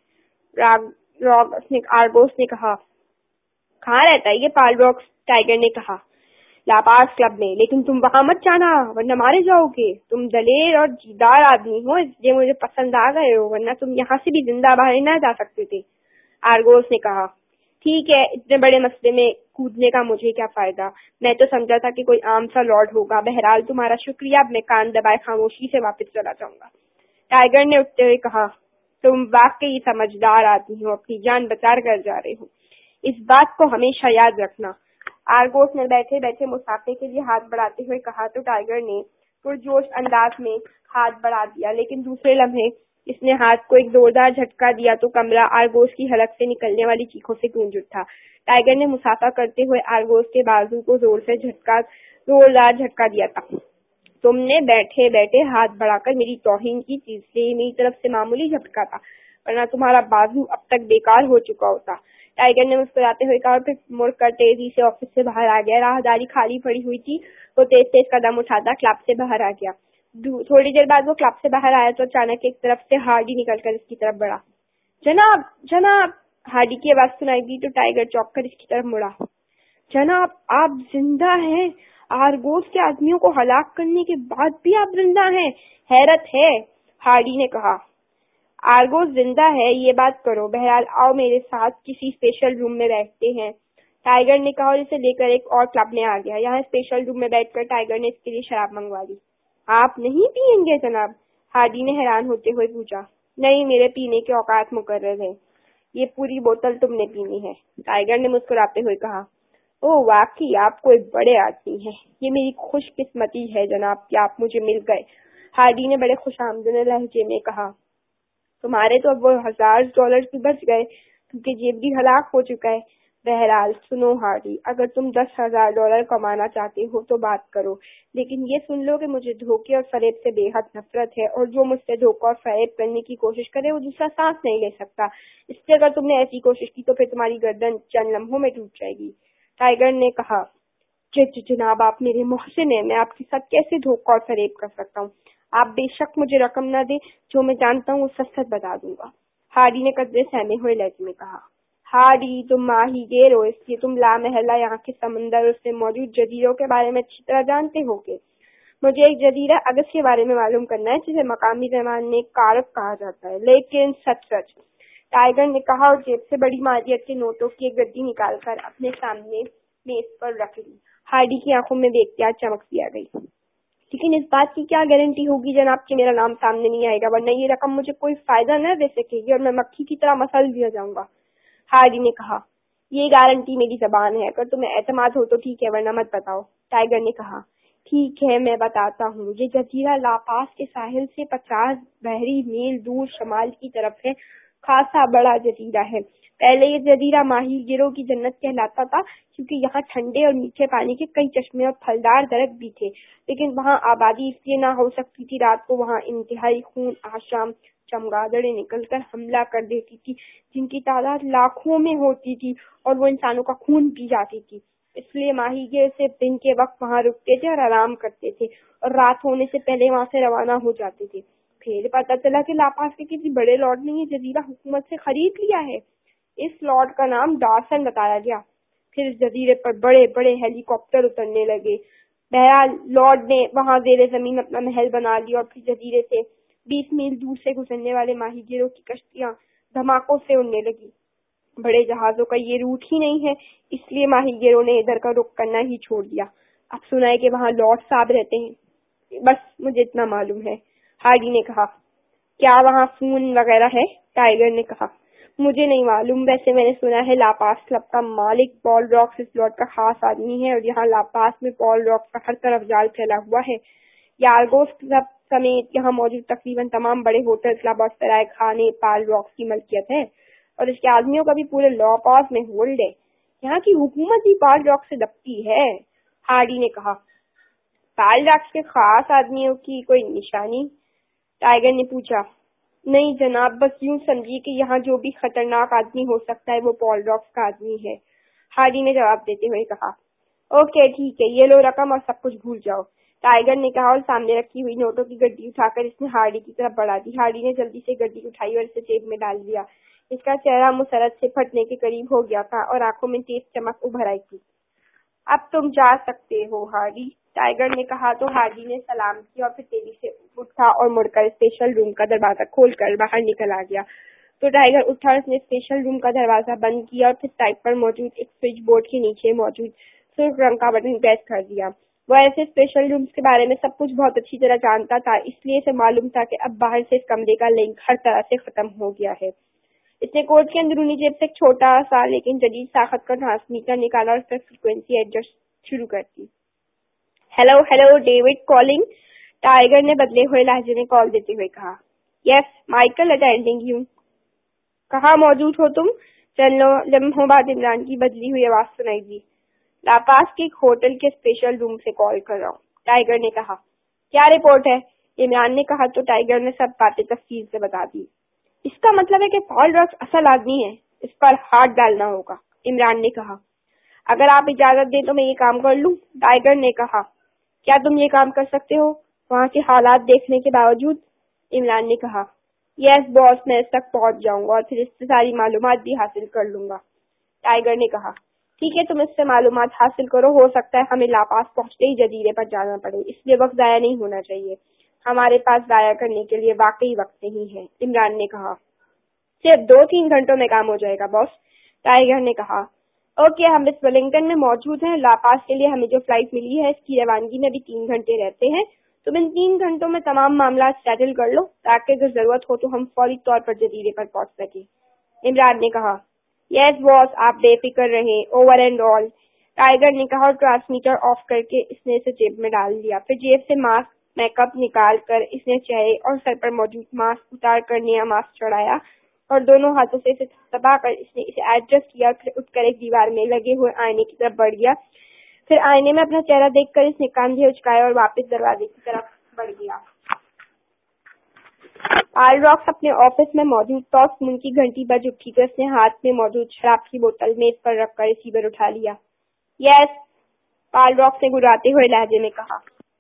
آرگوس نے کہا۔ کہاں رہتا ہے یہ پال راکس؟ ٹائیگر نے کہا۔ لاپاز کلب میں، لیکن تم وہاں مت جانا ورنہ مارے جاؤ گے۔ تم دلیر اور جیدار آدمی ہو، اس لیے مجھے پسند آ گئے ہو، ورنہ تم یہاں سے بھی زندہ باہر نہ جا سکتے تھے۔ آرگوس نے کہا۔ ٹھیک ہے، اتنے بڑے مسئلے میں کودنے کا مجھے کیا فائدہ، میں تو سمجھا تھا کہ کوئی عام سا لارڈ ہوگا۔ بہرحال تمہارا شکریہ، اب میں کان دبائے خاموشی سے واپس چلا جاؤں گا۔ ٹائیگر نے اٹھتے ہوئے کہا۔ تم واقعی سمجھدار آدمی ہو، اپنی جان بچا کر جا رہے ہو، اس بات کو ہمیشہ یاد رکھنا۔ آرگوس نے بیٹھے بیٹھے مسافے کے لیے ہاتھ بڑھاتے ہوئے کہا تو ٹائیگر نے پرجوش انداز میں ہاتھ بڑھا دیا، لیکن دوسرے لمحے اس نے ہاتھ کو ایک زوردار جھٹکا دیا تو کمرہ آرگوس کی حلق سے نکلنے والی چیخوں سے گونج اٹھا۔ ٹائیگر نے مسافہ کرتے ہوئے آرگوس کے بازو کو زوردار جھٹکا دیا تھا۔ تم نے بیٹھے بیٹھے ہاتھ بڑھا کر میری توہین کی چیز سے میری طرف سے معمولی جھٹکا تھا، ورنہ تمہارا بازو اب تک بیکار ہو چکا ہوتا۔ ٹائیگر نے مسکراتے ہوئے کہا اور پھر مڑ کر تیزی سے آفس سے باہر آ گیا۔ راہداری خالی پڑی ہوئی تھی، وہ تیز تیز قدم اٹھاتا کلب سے باہر آ گیا۔ تھوڑی دیر بعد وہ کلب سے باہر آیا تو اچانک ایک طرف سے ہارڈی نکل کر اس کی طرف بڑھا۔ جناب، جناب، ہارڈی کی آواز سنائی دی تو ٹائیگر چونک کر اس کی طرف مڑا۔ جناب، آپ زندہ ہیں؟ آرگوس کے آدمیوں کو ہلاک کرنے کے بعد بھی آپ زندہ ہیں؟ حیرت ہے، ہارڈی نے کہا۔ آرگوس زندہ ہے، یہ بات کرو۔ بہرحال آؤ میرے ساتھ کسی اسپیشل روم میں بیٹھتے ہیں، ٹائیگر نے کہا اور اسے لے کر ایک اور کلب میں آ گیا۔ یہاں اسپیشل روم میں بیٹھ کر ٹائیگر نے اس کے لیے شراب منگوا لی۔ آپ نہیں پیئیں گے جناب؟ ہارڈی نے حیران ہوتے ہوئے پوچھا۔ نہیں، میرے پینے کے اوقات مقرر ہیں۔ یہ پوری بوتل تم نے پینی ہے، ٹائیگر نے مسکراتے ہوئے کہا۔ اوہ واقعی آپ کوئی بڑے آدمی ہیں، یہ میری خوش قسمتی ہے جناب کہ آپ مجھے مل گئے، ہارڈی نے بڑے خوش آمدانہ لہجے میں کہا۔ تمہارے تو اب وہ $1000 بھی بچ گئے کیونکہ جیب بھی ہلاک ہو چکا ہے۔ بہرحال سنو ہارڈی، اگر تم $10,000 کمانا چاہتے ہو تو بات کرو، لیکن یہ سن لو کہ مجھے دھوکے اور فریب سے بے حد نفرت ہے، اور جو مجھ سے دھوکہ اور فریب کرنے کی کوشش کرے وہ دوسرا سانس نہیں لے سکتا، اس لیے اگر تم نے ایسی کوشش کی تو پھر تمہاری گردن چند لمحوں میں ٹوٹ جائے گی۔ ٹائیگر نے کہا، جناب آپ میرے محسن ہیں، میں آپ کے ساتھ کیسے دھوکہ اور فریب کر سکتا ہوں؟ آپ بے شک مجھے رقم نہ دیں، جو میں جانتا ہوں وہ سچ سچ بتا دوں گا، ہارڈی نے قدرے سہمے ہوئے لہجے میں کہا۔ ہارڈی تم ماہی گیر ہو، اس لیے تم لامحالہ یہاں کے سمندر اور اس میں موجود جزیروں کے بارے میں اچھی طرح جانتے ہو گے۔ مجھے ایک جزیرہ اگست کے بارے میں معلوم کرنا ہے جسے مقامی زبان میں کارب کہا جاتا ہے، لیکن سچ ٹائیگر نے کہا اور جیب سے بڑی مالیت کے نوٹوں کی ایک گڈی نکال کر اپنے سامنے میز پر رکھ لی۔ ہارڈی کی آنکھوں میں بے اختیار چمک سی آ گئی۔ لیکن اس بات کی کیا گارنٹی ہوگی جناب کہ میرا نام سامنے نہیں آئے گا، ورنہ یہ رقم مجھے کوئی فائدہ نہ دے سکے گی اور میں مکھی کی طرح مسل دیا جاؤں گا۔ ہارڈی نے کہا، یہ گارنٹی میری زبان ہے، اگر تمہیں اعتماد ہو تو ٹھیک ہے ورنہ مت بتاؤ۔ ٹائیگر نے کہا، ٹھیک ہے میں بتاتا ہوں، یہ جزیرہ لاپاس کے ساحل سے 50 بحری میل دور شمال کی طرف ہے، خاصا بڑا جزیرہ ہے۔ پہلے یہ جزیرہ ماہی گیروں کی جنت کہلاتا تھا کیونکہ یہاں ٹھنڈے اور میٹھے پانی کے کئی چشمے اور پھلدار درخت بھی تھے، لیکن وہاں آبادی اس لیے نہ ہو سکتی تھی، رات کو وہاں انتہائی خون آشام چمگادڑیں نکل کر حملہ کر دیتی تھی جن کی تعداد لاکھوں میں ہوتی تھی اور وہ انسانوں کا خون پی جاتی تھی۔ اس لیے ماہی گیر صرف دن کے وقت وہاں رکتے تھے اور آرام کرتے تھے اور رات ہونے سے پہلے وہاں سے روانہ ہو جاتے تھے۔ پھر پتہ چلا کہ لاپاس کے کسی بڑے لارڈ نے یہ جزیرہ حکومت سے خرید لیا ہے۔ اس لارڈ کا نام ڈارسن بتایا گیا۔ پھر اس جزیرے پر بڑے بڑے ہیلی کاپٹر اترنے لگے۔ بہرحال لارڈ نے وہاں زیر زمین اپنا محل بنا لیا اور پھر جزیرے سے 20 میل دور سے گزرنے والے ماہی گیروں کی کشتیاں دھماکوں سے اڑنے لگی۔ بڑے جہازوں کا یہ روٹ ہی نہیں ہے، اس لیے ماہی گیروں نے ادھر کا رخ کرنا ہی چھوڑ دیا۔ اب سنا ہے کہ وہاں لارڈ صاحب رہتے ہیں، بس مجھے اتنا معلوم ہے، ہارڈی نے کہا۔ کیا وہاں فون وغیرہ ہے؟ ٹائیگر نے کہا۔ مجھے نہیں معلوم، ویسے میں نے سنا ہے لاپاس کلب کا مالک پال راکس اس لارڈ کا خاص آدمی ہے اور یہاں لاپاس میں پال راکس کا ہر طرف جال پھیلا ہوا ہے۔ یارگوس کلب سمیت یہاں موجود تقریباً تمام بڑے ہوٹل کلب اور سرائے خانے پال راکس کی ملکیت ہے اور اس کے آدمیوں کا بھی پورے لاپاس میں ہولڈ ہے۔ یہاں کی حکومت بھی پال راکس سے دبتی ہے، ہارڈی نے کہا۔ پال راکس کے خاص آدمیوں کی کوئی نشانی؟ ٹائیگر نے پوچھا۔ نہیں جناب، بس یوں سمجھیے کہ یہاں جو بھی خطرناک آدمی ہو سکتا ہے وہ پال راکس کا آدمی ہے، ہارڈی نے جواب دیتے ہوئے کہا۔ اوکے ٹھیک ہے، یہ لو رقم اور سب کچھ بھول جاؤ، ٹائیگر نے کہا اور سامنے رکھی ہوئی نوٹوں کی گڈی اٹھا کر اس نے ہارڈی کی طرف بڑھا دی۔ ہارڈی نے جلدی سے گڈی اٹھائی اور اسے جیب میں ڈال دیا۔ اس کا چہرہ مسرت سے پھٹنے کے قریب ہو گیا تھا اور آنکھوں میں تیز چمک ابھر آئی تھی۔ اب تم جا سکتے ہو ہارڈی، ٹائیگر نے کہا تو ہارڈی نے سلام کیا اور پھر تیزی سے اٹھا اور مڑ کر اسپیشل روم کا دروازہ کھول کر باہر نکل آ گیا۔ تو ٹائیگر اٹھا اور اس نے اسپیشل روم کا دروازہ بند کیا اور پھر سائڈ پر موجود ایک سوئچ بورڈ کے نیچے موجود سرخ رنگ کا بٹن پریس کر دیا۔ وہ ایسے اسپیشل رومز کے بارے میں سب کچھ بہت اچھی طرح جانتا تھا، اس لیے اسے معلوم تھا کہ اب باہر سے اس کمرے کا لنک ہر طرح سے ختم ہو گیا ہے۔ اس نے کوٹ کی اندرونی جیب سے ایک چھوٹا سا لیکن جدید ساخت کا ٹرانسمیٹر نکالا اور اس پر فریکوینسی ایڈجسٹ شروع کر دی۔ ہیلو ڈیوڈ کالنگ، ٹائیگر نے بدلے ہوئے لہجے میں کال دیتے ہوئے کہا۔ Yes Michael attending you. کہاں موجود ہو تم؟ چند لمحوں بعد عمران کی بدلی ہوئی آواز سنائی دی۔ لاپاس کے ایک ہوٹل کے اسپیشل روم سے کال کر رہا ہوں، ٹائیگر نے کہا۔ کیا رپورٹ ہے؟ عمران نے کہا تو ٹائیگر نے سب باتیں تفصیل سے بتا دی۔ اس کا مطلب ہے کہ پال راکس اصل آدمی ہے، اس پر ہاتھ ڈالنا ہوگا، عمران نے کہا۔ اگر آپ اجازت دیں تو میں یہ کام کر لوں، ٹائیگر نے کہا۔ کیا تم یہ کام کر سکتے ہو وہاں کے حالات دیکھنے کے باوجود؟ عمران نے کہا۔ یس باس، میں اس تک پہنچ جاؤں گا اور پھر اس سے ساری معلومات بھی حاصل کر لوں گا، ٹائیگر نے کہا۔ ٹھیک ہے، تم اس سے معلومات حاصل کرو، ہو سکتا ہے ہمیں لاپاس پہنچتے ہی جزیرے پر جانا پڑے، اس لیے وقت ضائع نہیں ہونا چاہیے۔ ہمارے پاس ضائع کرنے کے لیے واقعی وقت نہیں ہے، عمران نے کہا۔ صرف 2-3 گھنٹوں میں کام ہو جائے گا باس، ٹائیگر نے کہا۔ اوکے، ہم اس ویلنگٹن میں موجود ہیں، لاپاس کے لیے ہمیں جو فلائٹ ملی ہے اس کی روانگی میں بھی 3 گھنٹے رہتے ہیں، تم ان 3 گھنٹوں میں تمام معاملات سیٹل کر لو تاکہ اگر ضرورت ہو تو ہم فوری طور پر جزیرے پر پہنچ سکیں۔ عمران نے کہا. یس باس آپ بے فکر رہیں. Over and all. ٹائیگر نے کہا اور ٹرانسمیٹر آف کر کے اس نے اسے جیب میں ڈال دیا. پھر جیب سے ماسک میک اپ نکال کر اس نے چہرے اور سر پر موجود ماسک اتار کر نیا ماسک چڑھایا اور دونوں ہاتھوں سے اسے دبا کر اس نے اسے ایڈجسٹ کیا. پھر اٹھ کر ایک دیوار میں لگے ہوئے آئینے کی طرف بڑھ گیا. پھر آئینے میں اپنا چہرہ دیکھ کر اس نے کاندھے اچکائے اور واپس دروازے کی طرف بڑھ گیا. پال راکس اپنے آفس میں موجود ٹاس مون کی گھنٹی بج اٹھی تو اس نے ہاتھ میں موجود شراب کی بوتل میز پر رکھ کر ریسیور اٹھا لیا. یس, پال راکس نے گراتے ہوئے لہجے میں کہا.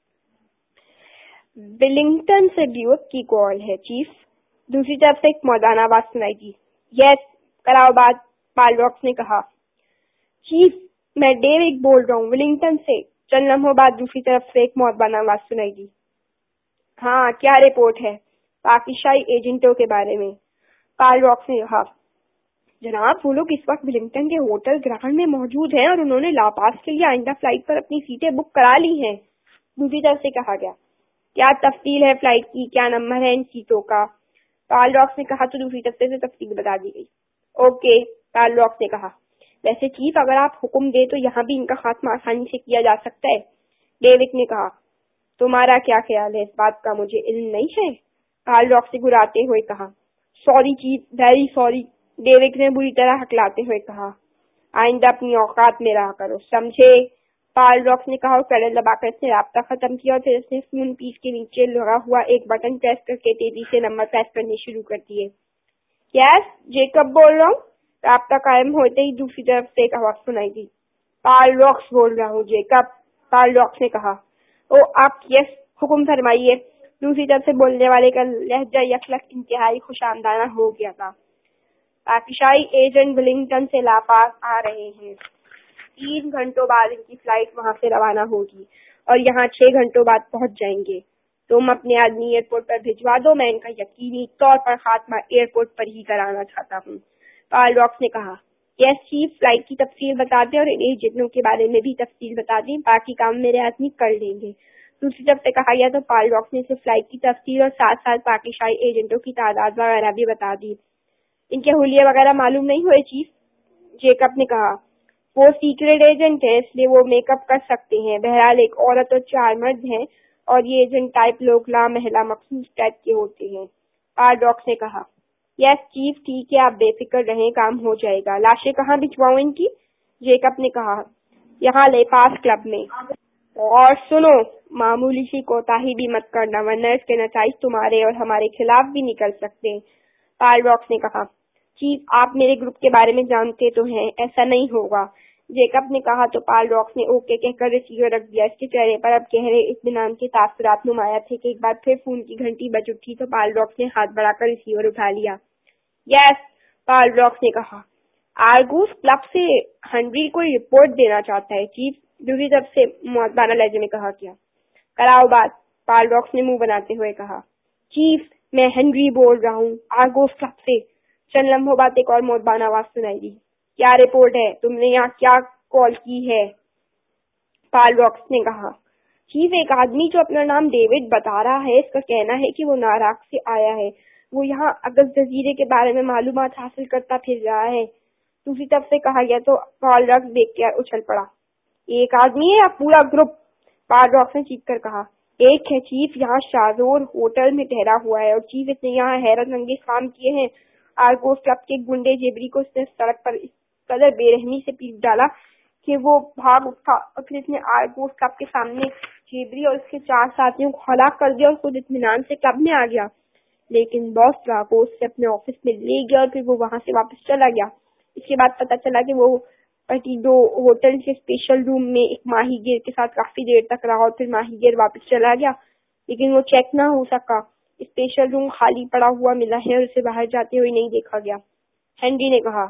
ولنگٹن سے بیوک کی کال ہے چیف. دوسری طرف سے ایک مردانہ آواز سنائی دی. یس, کراؤ بات, پال راکس نے کہا. چیف, میں ڈیوک بول رہا ہوں ولنگٹن سے. چند لمحوں بعد دوسری طرف سے ایک مردانہ آواز سنائی دی. ہاں, کیا رپورٹ ہے؟ پاکستانی ایجنٹوں کے بارے میں. پال راکس نے کہا. جناب, وہ لوگ اس وقت ولنگٹن کے ہوٹل گراؤنڈ میں موجود ہیں اور انہوں نے لا پاس کے لیے آئندہ فلائٹ پر اپنی سیٹیں بک کرا لی ہیں. دوسری طرف سے کہا گیا. کیا تفصیل ہے فلائٹ کی؟ کیا نمبر ہے ان سیٹوں کا؟ پال راکس نے کہا تو دوسری طرف سے تفصیل بتا دی گئی. اوکے, پال راکس نے کہا. ویسے چیف, اگر آپ حکم دیں تو یہاں بھی ان کا خاتمہ آسانی سے کیا جا سکتا ہے. ڈیوک نے کہا. تمہارا کیا خیال ہے؟ اس بات کا مجھے علم نہیں ہے. پال راکس نے گراتے ہوئے کہا. Sorry chief, very sorry. Duke نے بری طرح ہکلاتے ہوئے کہا. آئندہ اپنی اوقات میں رہا کرو, سمجھے؟ پال راکس نے کہا اور پیڈل دبا کر اس نے رابطہ ختم کیا اور پھر اس نے فون پیس کے نیچے لگا ہوا ایک بٹن پریس کر کے تیزی سے نمبر پریس کرنے شروع کر دیے. یس, جیکب بول رہا ہوں. رابطہ قائم ہوتے ہی دوسری طرف سے ایک آواز سنائی دی. پال راکس بول رہا ہوں جیکب, پال راکس نے کہا. او آپ, یس, حکم فرمائیے. دوسری طرف سے بولنے والے کا لہجہ یکلک انتہائی خوش آمدانہ ہو گیا تھا. پاکستانی ایجنٹ ولنگٹن سے لاپاس آ رہے ہیں. 3 گھنٹوں بعد ان کی فلائٹ وہاں سے روانہ ہوگی اور یہاں 6 گھنٹوں بعد پہنچ جائیں گے. تم اپنے آدمی ایئرپورٹ پر بھجوا دو, میں ان کا یقینی طور پر خاتمہ ایئرپورٹ پر ہی کرانا چاہتا ہوں. پال راکس نے کہا. یس چیف, فلائٹ کی تفصیل بتا دیں اور ایجنٹوں کے بارے میں بھی تفصیل بتا دیں. باقی کام میرے آدمی کر لیں گے. دوسری طرف سے کہا گیا تو پال راکس نے اسے فلائٹ کی تفصیل اور ساتھ ساتھ پاکستانی ایجنٹوں کی تعداد وغیرہ بھی بتا دی. ان کے حلیے وغیرہ معلوم نہیں ہوئے چیف؟ جیکب نے کہا. وہ سیکریٹ ایجنٹ ہیں, اس لیے وہ میک اپ کر سکتے ہیں. بہرحال ایک عورت اور 4 مرد ہیں اور یہ ایجنٹ ٹائپ لوگ لا محلہ مخصوص ٹائپ کے ہوتے ہیں. پال راکس نے کہا. یس چیف, ٹھیک ہے, آپ بے فکر رہیں, کام ہو جائے گا. لاشیں کہاں بھجواؤں ان کی؟ جیکب نے کہا. یہاں لے پاس کلب میں. اور سنو, معمولی سی کوتاہی بھی مت کرنا ورنہ اس کے نتائج تمہارے اور ہمارے خلاف بھی نکل سکتے ہیں. پال راکس نے کہا. چیف, آپ میرے گروپ کے بارے میں جانتے تو ہیں, ایسا نہیں ہوگا. جیکب نے کہا تو پال راکس نے اوکے کہہ کر ریسیور رکھ دیا. اس کے چہرے پر اب گہرے اطمینان کے تاثرات نمایاں تھے کہ ایک بار پھر فون کی گھنٹی بج اٹھی تو پال راکس نے ہاتھ بڑھا کر ریسیور اٹھا لیا. یس, پال راکس نے کہا. آرگوس کلب سے ہنری کوئی رپورٹ دینا چاہتا ہے چیف. دوسری طرف سے مؤدبانہ لہجے میں کہا. کیا کراؤ بات, پال راکس نے منہ بناتے ہوئے کہا. چیف, میں ہنری بول رہا ہوں آرگوس کلب سے. چند لمحوں بعد ایک اور مؤدبانہ آواز سنائی دی. کیا رپورٹ ہے؟ تم نے یہاں کیا کال کی ہے؟ پال راکس نے کہا. چیف, ایک آدمی جو اپنا نام ڈیوڈ بتا رہا ہے, اس کا کہنا ہے کہ وہ ناراک سے آیا ہے. وہ یہاں اگست جزیرے کے بارے میں معلومات حاصل کرتا پھر رہا ہے. دوسری طرف سے کہا گیا تو پال راکس دیکھ کر اچھل پڑا. ایک آدمی ہے یا پورا گروپ؟ پال راکس نے چیخ کر کہا. ایک ہے چیف, یہاں شازور ہوٹل میں ٹھہرا ہوا ہے. اور چیف, اس نے یہاں حیرت انگیز کام کیے ہیں. آرگوس کلب کے گنڈے جیبری کو اس نے سڑک پر اس قدر بے رحمی سے پیٹ ڈالا کہ وہ بھاگ اٹھا اور پھر اس نے آرگوس کلب کے سامنے جیبری اور اس کے 4 ساتھیوں کو ہلاک کر دیا اور خود اطمینان سے کلب میں آ گیا. لیکن باس آرگوس سے اپنے آفس میں لے گیا اور پھر وہ وہاں سے واپس چلا گیا. اس کے بعد پتا چلا کہ وہ پٹیڈو ہوٹل کے اسپیشل روم میں ایک ماہی گیر کے ساتھ کافی دیر تک رہا اور پھر ماہی گیر واپس چلا گیا, لیکن وہ چیک نہ ہو سکا. اسپیشل روم خالی پڑا ہوا ملا ہے اور اسے باہر جاتے ہوئے نہیں دیکھا گیا. ہینری نے کہا.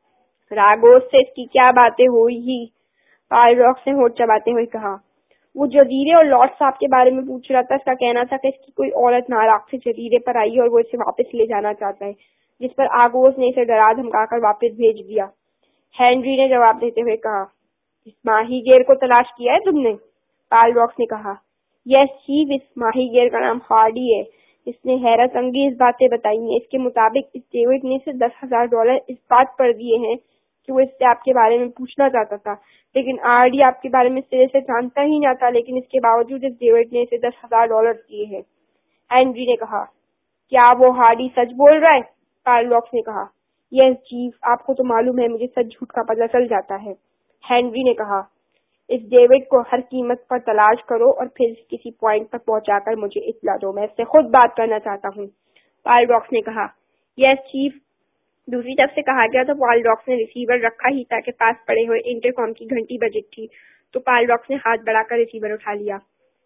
راگوس سے اس کی کیا باتیں ہوئی ہی؟ پال راکس نے ہونٹ چباتے ہوئے کہا. وہ جزیرے اور لارڈ صاحب کے بارے میں پوچھ رہا تھا. اس کا کہنا تھا کہ اس کی کوئی عورت ناراک سے جزیرے پر آئی اور وہ اسے واپس لے جانا چاہتا ہے, جس پر آگوس نے اسے ڈرا دھمکا کر واپس بھیج دیا. ہینری نے جواب دیتے ہوئے کہا. اس ماہی گیر کو تلاش کیا ہے تم نے؟ پال راکس نے کہا. یس چیف, اس ماہی گیر کا نام ہارڈی ہے. اس نے حیرت انگیز باتیں بتائی ہیں. اس کے مطابق اس ڈیوڈ نے اسے $10,000 اس بات پر دیے ہیں کہ وہ اس سے آپ کے بارے میں پوچھنا چاہتا تھا، لیکن آرڈی آپ کے بارے میں سرے سے جانتا ہی نہ تھا، لیکن اس کے باوجود اس ڈیوڈ نے اسے $10,000 دیے ہیں. ہینری نے کہا. کیا وہ ہارڈی سچ بول رہا ہے؟ کارل راکس نے کہا. یس چیف، آپ کو تو معلوم ہے مجھے سچ جھوٹ کا پتہ چل جاتا ہے. ہینری نے کہا. اس ڈیوڈ کو ہر قیمت پر تلاش کرو اور پھر کسی پوائنٹ پر پہنچا کر مجھے اطلاع دو، میں اس سے خود بات کرنا چاہتا ہوں. کارل راکس نے کہا. Yes chief. دوسری طرف سے کہا گیا تو پال راکس نے ریسیور رکھا ہی تھا کہ پاس پڑے ہوئے انٹر کام کی گھنٹی بجت تھی تو پال راکس نے ہاتھ بڑھا کر ریسیور اٹھا لیا.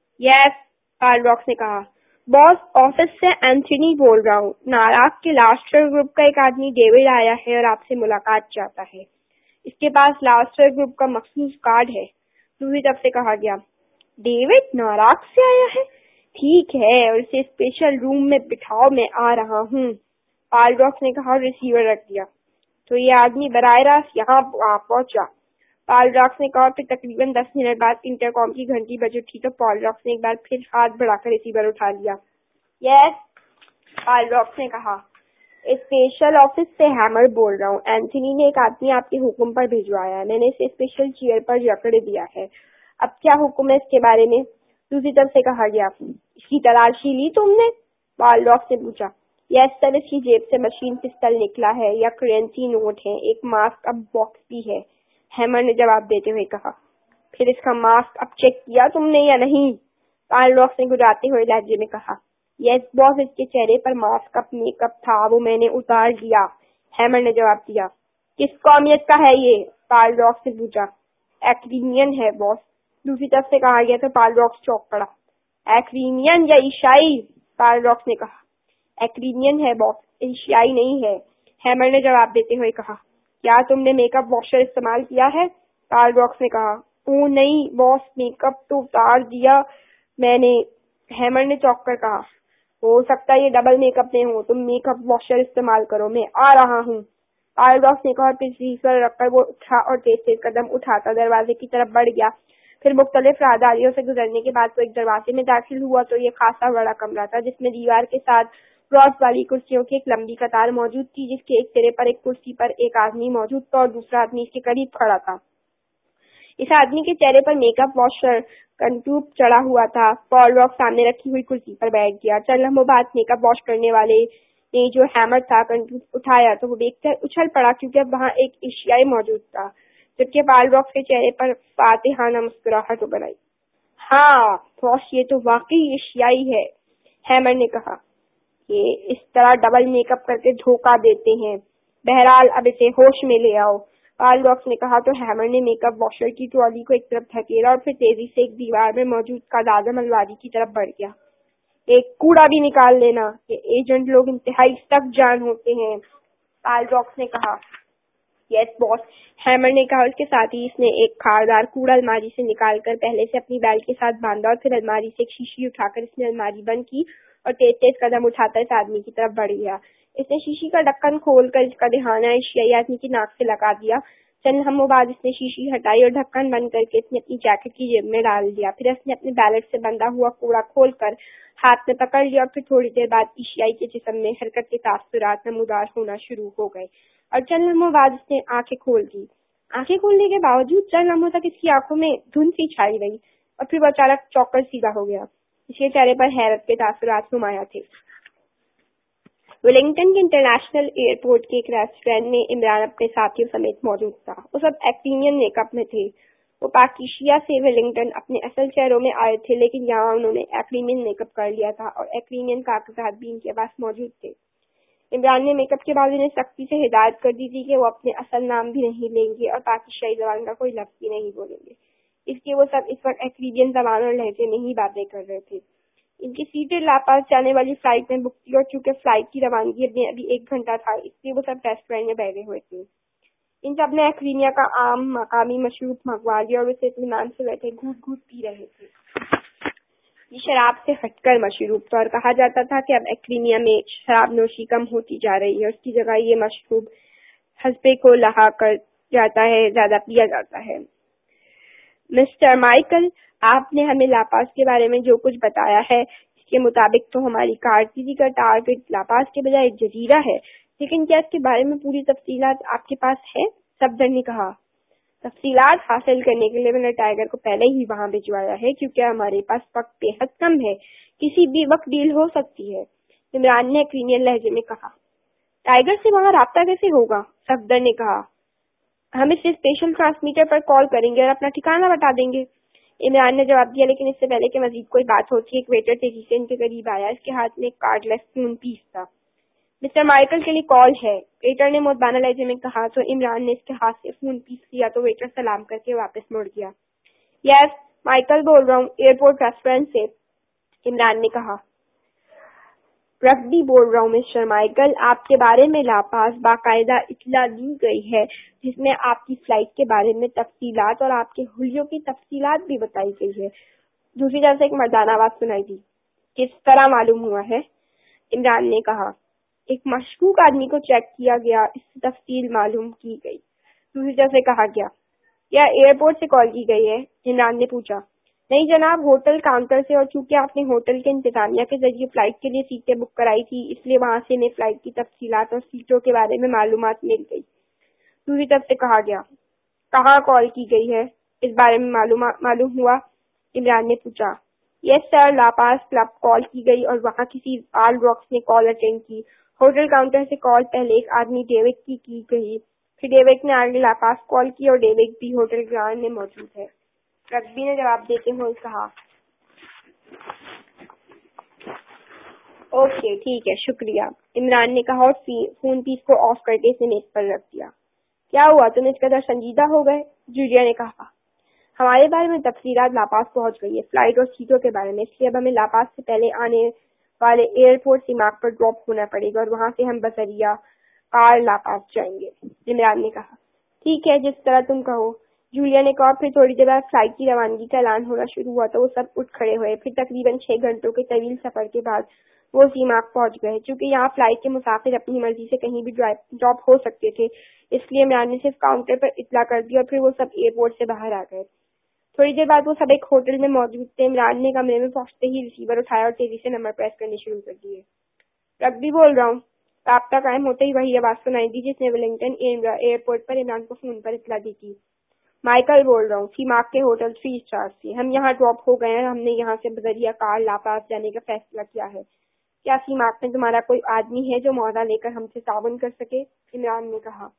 یس، پال راکس نے کہا. باس، آفس سے اینتھنی بول رہا ہوں. ناراک کے لاسٹر گروپ کا ایک آدمی ڈیوڈ آیا ہے اور آپ سے ملاقات چاہتا ہے. اس کے پاس لاسٹر گروپ کا مخصوص کارڈ ہے. دوسری طرف سے کہا گیا. ڈیوڈ ناراک سے آیا ہے؟ ٹھیک ہے، اور اسے اسپیشل روم میں بٹھاؤ، میں آ رہا ہوں. پال راکس نے کہا اور ریسیور رکھ دیا. تو یہ آدمی براہ راست یہاں پہنچا، پال راکس نے کہا. اور پھر تقریباً 10 منٹ بعد انٹر کام کی گھنٹی بج اٹھی تو پال راکس نے ایک بار پھر ہاتھ بڑھا کر ریسیور اٹھا لیا. یس، پال راکس نے کہا. اسپیشل آفس سے ہیمر بول رہا ہوں. اینتھنی نے ایک آدمی آپ کے حکم پر بھیجوایا ہے، میں نے اسے اسپیشل چیئر پر جکڑ دیا ہے. اب کیا حکم ہے اس کے بارے میں؟ دوسری طرف سے کہا گیا. اس کی تلاشی لی تم نے؟ پال راکس نے پوچھا. یس سر، اس کی جیب سے مشین پسٹل نکلا ہے، یا کرنسی نوٹ ہے، ایک ماسک اب باکس بھی ہے، ہیمر نے جواب دیتے ہوئے کہا. پھر اس کا ماسک اب چیک کیا تم نے یا نہیں؟ پال راکس نے گراتے ہوئے لہجے میں کہا. یس باس، اس کے چہرے پر ماسک اپ میک اپ تھا، وہ میں نے اتار دیا، ہیمر نے جواب دیا. کس قومیت کا ہے یہ؟ پال راکس نے پوچھا. ایکرینین ہے باس. دوسری طرف سے کہا گیا تو پال راکس چونک پڑا. ایکرینین یا عیسائی؟ پال راکس نے کہا. ایکرینین ہے باس، ایشیائی نہیں ہے، ہیمر نے جواب دیتے ہوئے کہا. کیا تم نے میک اپ واشر استعمال کیا ہے؟ پال راکس نے کہا. او نہیں باس، میک اپ تو اتار دیا میں نے، ہیمر نے چونک کر کہا. ہو سکتا ہے یہ ڈبل میک اپ میں ہو، تم میک اپ واشر استعمال کرو، میں آ رہا ہوں. پال راکس نے کہا. پھر ریسیور رکھ کر وہ اٹھا اور تیز تیز قدم اٹھاتا دروازے کی طرف بڑھ گیا. پھر مختلف راہداریوں سے گزرنے کے بعد وہ ایک دروازے میں داخل ہوا تو یہ خاصا بڑا کمرہ تھا جس میں دیوار کے ساتھ کراس والی کرسیوں کی ایک لمبی قطار موجود تھی، جس کے ایک سرے پر ایک کرسی پر ایک آدمی موجود تھا اور دوسرا آدمی اس کے قریب کھڑا تھا. اس آدمی کے چہرے پر میک اپ واشر کنٹوب چڑھا ہوا تھا. پال راکس سامنے رکھی ہوئی کرسی پر بیٹھ گیا. چند لمحوں بعد میک اپ واش کرنے والے نے جو ہیمر تھا کنٹوب اٹھایا تو وہ دیکھ کر اچھل پڑا کیونکہ اب وہاں ایک ایشیائی موجود تھا، جبکہ پال راکس کے چہرے پر فاتحانہ مسکراہٹ ابھر آئی. ہاں باس، یہ تو واقعی ایشیائی ہے، ہیمر نے کہا. یہ اس طرح ڈبل میک اپ کر کے دھوکہ دیتے ہیں. بہرحال اب اسے ہوش میں لے آؤ، پال راکس نے کہا تو ہیمر نے میک اپ واشر کی ٹرالی کو ایک طرف دھکیلا اور پھر تیزی سے ایک دیوار میں موجود کالعدم الماری کی طرف بڑھ گیا. ایک کوڑا بھی نکال لینا، یہ ایجنٹ لوگ انتہائی سخت جان ہوتے ہیں، پال راکس نے کہا. یس باس، ہیمر نے کہا. اس کے ساتھ ہی اس نے ایک خاردار کوڑا الماری سے نکال کر پہلے سے اپنی بیلٹ کے ساتھ باندھا اور پھر الماری سے ایک شیشی اٹھا کر اس نے الماری بند کی اور تیز تیز قدم اٹھاتا اس آدمی کی طرف بڑھ گیا. اس نے شیشی کا ڈھکن کھول کر اس کا دہانہ ایشیائی آدمی کی ناک سے لگا دیا. چند لمحوں بعد اس نے شیشی ہٹائی اور ڈھکن بند کر کے اس نے اپنی جیکٹ کی جیب میں ڈال دیا. پھر اس نے اپنے بیلٹ سے بندھا ہوا کوڑا کھول کر ہاتھ میں پکڑ لیا اور پھر تھوڑی دیر بعد ایشیائی کے جسم میں حرکت کے تاثرات نمودار ہونا شروع ہو گئے اور چند لمحوں بعد اس نے آنکھیں کھول دی. آنکھیں کھولنے کے باوجود چند لمحوں تک اس کی آنکھوں میں دھند سی چھائی رہی اور پھر وہ اچانک چونک کر سیدھا ہو گیا. اس کے چہرے پر حیرت کے تاثرات نمایاں تھے. ویلنگٹن کے انٹرنیشنل ایئرپورٹ کے ایک ریسٹورینٹ میں عمران اپنے ساتھیوں سمیت موجود تھا. وہ سب ایکرینین میک اپ میں تھے. وہ پاکیشیا سے ویلنگٹن اپنے اصل شہروں میں آئے تھے، لیکن یہاں انہوں نے ایکرینین میک اپ کر لیا تھا اور ایکرینین کاغذات بھی ان کے پاس موجود تھے. عمران نے میک اپ کے بعد انہیں سختی سے ہدایت کر دی تھی کہ وہ اپنے اصل نام بھی نہیں لیں گے اور پاکیشائی زبان کا کوئی لفظ بھی نہیں بولیں گے. اس لیے وہ سب اس وقت ایکرینین زبان اور لہجے میں ہی باتیں کر رہے تھے. ان کی سیٹیں لاپاس جانے والی فلائٹ میں بک تھی اور چونکہ فلائٹ کی روانگی ابھی 1 گھنٹہ تھا، اس لیے وہ سب ریسٹورینٹ میں بیٹھے ہوئے تھے. ان سب نے ایکرینیا کا عام مقامی مشروب منگوا لیا اور اسے اطمینان سے بیٹھے گھوٹ گھوٹ پی رہے تھے. یہ شراب سے ہٹ کر مشروب تھا اور کہا جاتا تھا کہ اب ایکرینیا میں شراب نوشی کم ہوتی جا رہی ہے، اس کی جگہ یہ مشروب حسبے کو لہا کر جاتا ہے، زیادہ پیا جاتا ہے. مسٹر مائیکل، آپ نے ہمیں لاپاس کے بارے میں جو کچھ بتایا ہے اس کے مطابق تو ہماری کارکردگی کا ٹارگٹ لاپاز کے بجائے ایک جزیرہ ہے، لیکن کیا اس کے بارے میں پوری تفصیلات آپ کے پاس ہے؟ صفدر نے کہا۔ تفصیلات حاصل کرنے کے لیے میں نے ٹائیگر کو پہلے ہی وہاں بھجوایا ہے کیونکہ ہمارے پاس وقت بے حد کم ہے، کسی بھی وقت ڈیل ہو سکتی ہے، عمران نے کلینئر لہجے میں کہا۔ ٹائیگر سے وہاں رابطہ کیسے ہوگا؟ صفدر نے کہا۔ ہم اسے اسپیشل ٹرانسمیٹر پر کال کریں گے اور اپنا ٹھکانہ بتا دیں گے، عمران نے جواب دیا، لیکن اس سے پہلے کہ مزید کوئی بات ہوتی ایک ویٹر تیزی سے ان کے قریب آیا، اس کے ہاتھ میں ایک کارڈ لیس فون پیس تھا۔ مسٹر مائیکل کے لیے کال ہے، ویٹر نے مدبانہ لہجے میں کہا تو عمران نے اس کے ہاتھ سے فون پیس لیا تو ویٹر سلام کر کے واپس مڑ گیا۔ یس مائیکل بول رہا ہوں، ایئرپورٹ ریسٹورینٹ سے، عمران نے کہا۔ رگبی بول رہا ہوں مسٹر مائیکل، آپ کے بارے میں لاپاز باقاعدہ اطلاع دی گئی ہے جس میں آپ کی فلائٹ کے بارے میں تفصیلات اور آپ کے حلیوں کی تفصیلات بھی بتائی گئی ہے۔ دوسری طرف سے ایک مردانہ آواز سنائی دی۔ کس طرح معلوم ہوا ہے؟ عمران نے کہا۔ ایک مشکوک آدمی کو چیک کیا گیا، اس سے تفصیل معلوم کی گئی، دوسری طرف سے کہا گیا۔ کیا ایئرپورٹ سے کال کی گئی ہے؟ عمران نے پوچھا۔ نہیں جناب، ہوٹل کاؤنٹر سے، اور چونکہ آپ نے ہوٹل کے انتظامیہ کے ذریعے فلائٹ کے لیے سیٹیں بک کرائی تھی اس لیے وہاں سے ہمیں فلائٹ کی تفصیلات اور سیٹوں کے بارے میں معلومات مل گئی، دوسری طرف سے کہا گیا۔ کہاں کال کی گئی ہے اس بارے میں معلوم ہوا؟ عمران نے پوچھا۔ یس سر، لاپاز کلب کال کی گئی اور وہاں کسی آل راکس نے کال اٹینڈ کی۔ ہوٹل کاؤنٹر سے کال پہلے ایک آدمی ڈیوڈ کی گئی، پھر ڈیوڈ نے آگے لاپاز کال کی اور ڈیوڈ بھی ہوٹل گراؤنڈ میں موجود ہے، رگبی نے جواب دیتے ہوئے کہا۔ اوکے ٹھیک ہے، شکریہ، عمران نے کہا اور فون پیس کو آف کر کے اسے میز پر رکھ دیا۔ کیا ہوا، تم اس قدر سنجیدہ ہو گئے؟ جولیا نے کہا۔ ہمارے بارے میں تفصیلات لاپاز پہنچ گئی ہے، فلائٹ اور سیٹوں کے بارے میں، اس لیے اب ہمیں لاپاز سے پہلے آنے والے ایئرپورٹ سیماک پر ڈراپ ہونا پڑے گا اور وہاں سے ہم بذریعہ کار لاپاز جائیں گے، عمران نے کہا۔ ٹھیک ہے، جس طرح تم کہو، جولیا نے کہا۔ پھر تھوڑی دیر بعد فلائٹ کی روانگی کا اعلان ہونا شروع ہوا تو وہ سب اٹھ کھڑے ہوئے، پھر تقریباً 6 گھنٹوں کے طویل سفر کے بعد وہ سیماک پہنچ گئے۔ چونکہ یہاں فلائٹ کے مسافر اپنی مرضی سے کہیں بھی ڈراپ ہو سکتے تھے، اس لیے عمران نے صرف کاؤنٹر پر اطلاع کر دی اور پھر وہ سب ایئرپورٹ سے باہر آ گئے۔ تھوڑی دیر بعد وہ سب ایک ہوٹل میں موجود تھے۔ عمران نے کمرے میں پہنچتے ہی ریسیور اٹھایا اور تیزی سے نمبر پریس کرنے شروع کر دیے۔ رگبی بول رہا ہوں، رابطہ قائم ہوتے ہی وہی آواز سنائی دی جس نے ویلنگٹن ایئرپورٹ پر عمران کو فون پر اطلاع دی تھی۔ مائیکل بول رہا ہوں، سیماک کے ہوٹل 3 اسٹار سے، ہم یہاں ڈراپ ہو گئے ہیں اور ہم نے یہاں سے بذریعہ کار لاپاز جانے کا فیصلہ کیا ہے۔ کیا سیماک میں تمہارا کوئی آدمی ہے جو معاہدہ لے کر ہم سے تعاون کر سکے؟ عمران نے کہا۔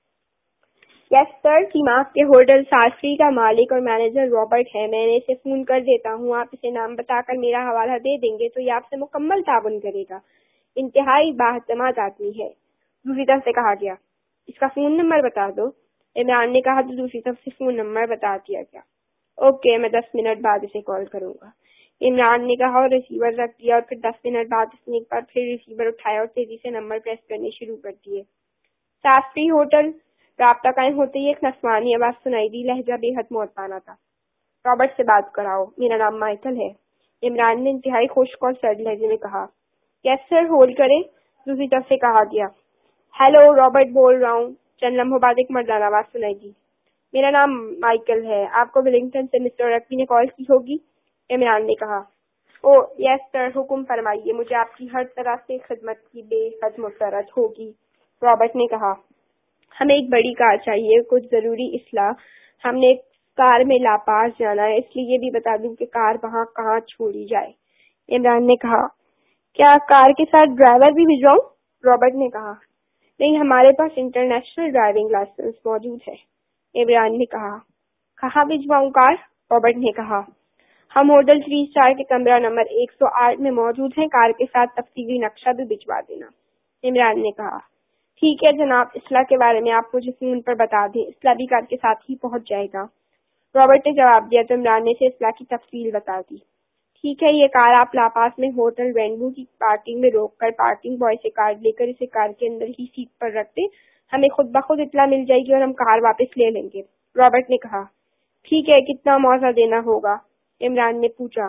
یس سر، سیماک کے ہوٹل ساسری کا مالک اور مینیجر رابرٹ ہے، میں نے اسے فون کر دیتا ہوں، آپ اسے نام بتا کر میرا حوالہ دے دیں گے تو یہ آپ سے مکمل تعاون کرے گا، انتہائی بااعتماد آدمی ہے، دوسری طرف سے کہا گیا۔ اس کا فون نمبر بتا دو، عمران نے کہا تو دوسری طرف سے فون نمبر بتا دیا گیا۔ اوکے، میں 10 منٹ بعد اسے کال کروں گا، عمران نے کہا اور ریسیور رکھ دیا، اور پھر 10 منٹ بعد اس نے ایک بار پھر ریسیور اٹھایا اور تیزی سے نمبر پریس کرنے شروع کر دیے۔ ساسری ہوٹل، رابطہ قائم ہوتے ہی ایک نسوانی آواز سنائی دی، لہجہ بے حد معتبانہ تھا۔ رابرٹ سے بات کراؤ، میرا نام مائیکل ہے، عمران نے انتہائی خشک اور سرد لہجے میں کہا۔ یس سر، ہولڈ کریں، دوسری طرف سے کہا گیا۔ ہیلو، رابرٹ بول رہا ہوں، چند لمحوں بعد ایک مردانہ آواز سنائی دی۔ میرا نام مائیکل ہے، آپ کو ویلنگٹن سے مسٹر رگبی نے کال کی ہوگی، عمران نے کہا۔ او یس سر، حکم فرمائیے، مجھے آپ کی ہر طرح سے خدمت کی بے حد مسرت ہوگی، رابرٹ نے کہا۔ ہمیں ایک بڑی کار چاہیے، کچھ ضروری اصلاح، ہم نے ایک کار میں لاپاز جانا ہے، اس لیے یہ بھی بتا دوں کہ کار وہاں کہاں چھوڑی جائے، عمران نے کہا۔ کیا کار کے ساتھ ڈرائیور بھی بھیجواؤں؟ رابرٹ نے کہا۔ نہیں، ہمارے پاس انٹرنیشنل ڈرائیونگ لائسنس موجود ہے، عمران نے کہا۔ کہاں بھیجواؤں کار؟ رابرٹ نے کہا۔ ہم ہوٹل 3 اسٹار کے کمرہ نمبر 108 میں موجود ہیں، کار کے ساتھ تفصیلی نقشہ بھی بھجوا دینا، عمران نے کہا۔ ٹھیک ہے جناب، اصلاح کے بارے میں آپ مجھے فون پر بتا دیں، اصلاح بھی کار کے ساتھ ہی پہنچ جائے گا، رابرٹ نے جواب دیا تو عمران نے اسے اصلاح کی تفصیل بتا دی۔ ٹھیک ہے، یہ کار آپ لاپاس میں ہوٹل رینبو کی پارکنگ میں روک کر پارکنگ بوائے سے کارڈ لے کر اسے کار کے اندر ہی سیٹ پر رکھ دیں، ہمیں خود بخود اطلاع مل جائے گی اور ہم کار واپس لے لیں گے، رابرٹ نے کہا۔ ٹھیک ہے، کتنا معاوضہ دینا ہوگا؟ عمران نے پوچھا۔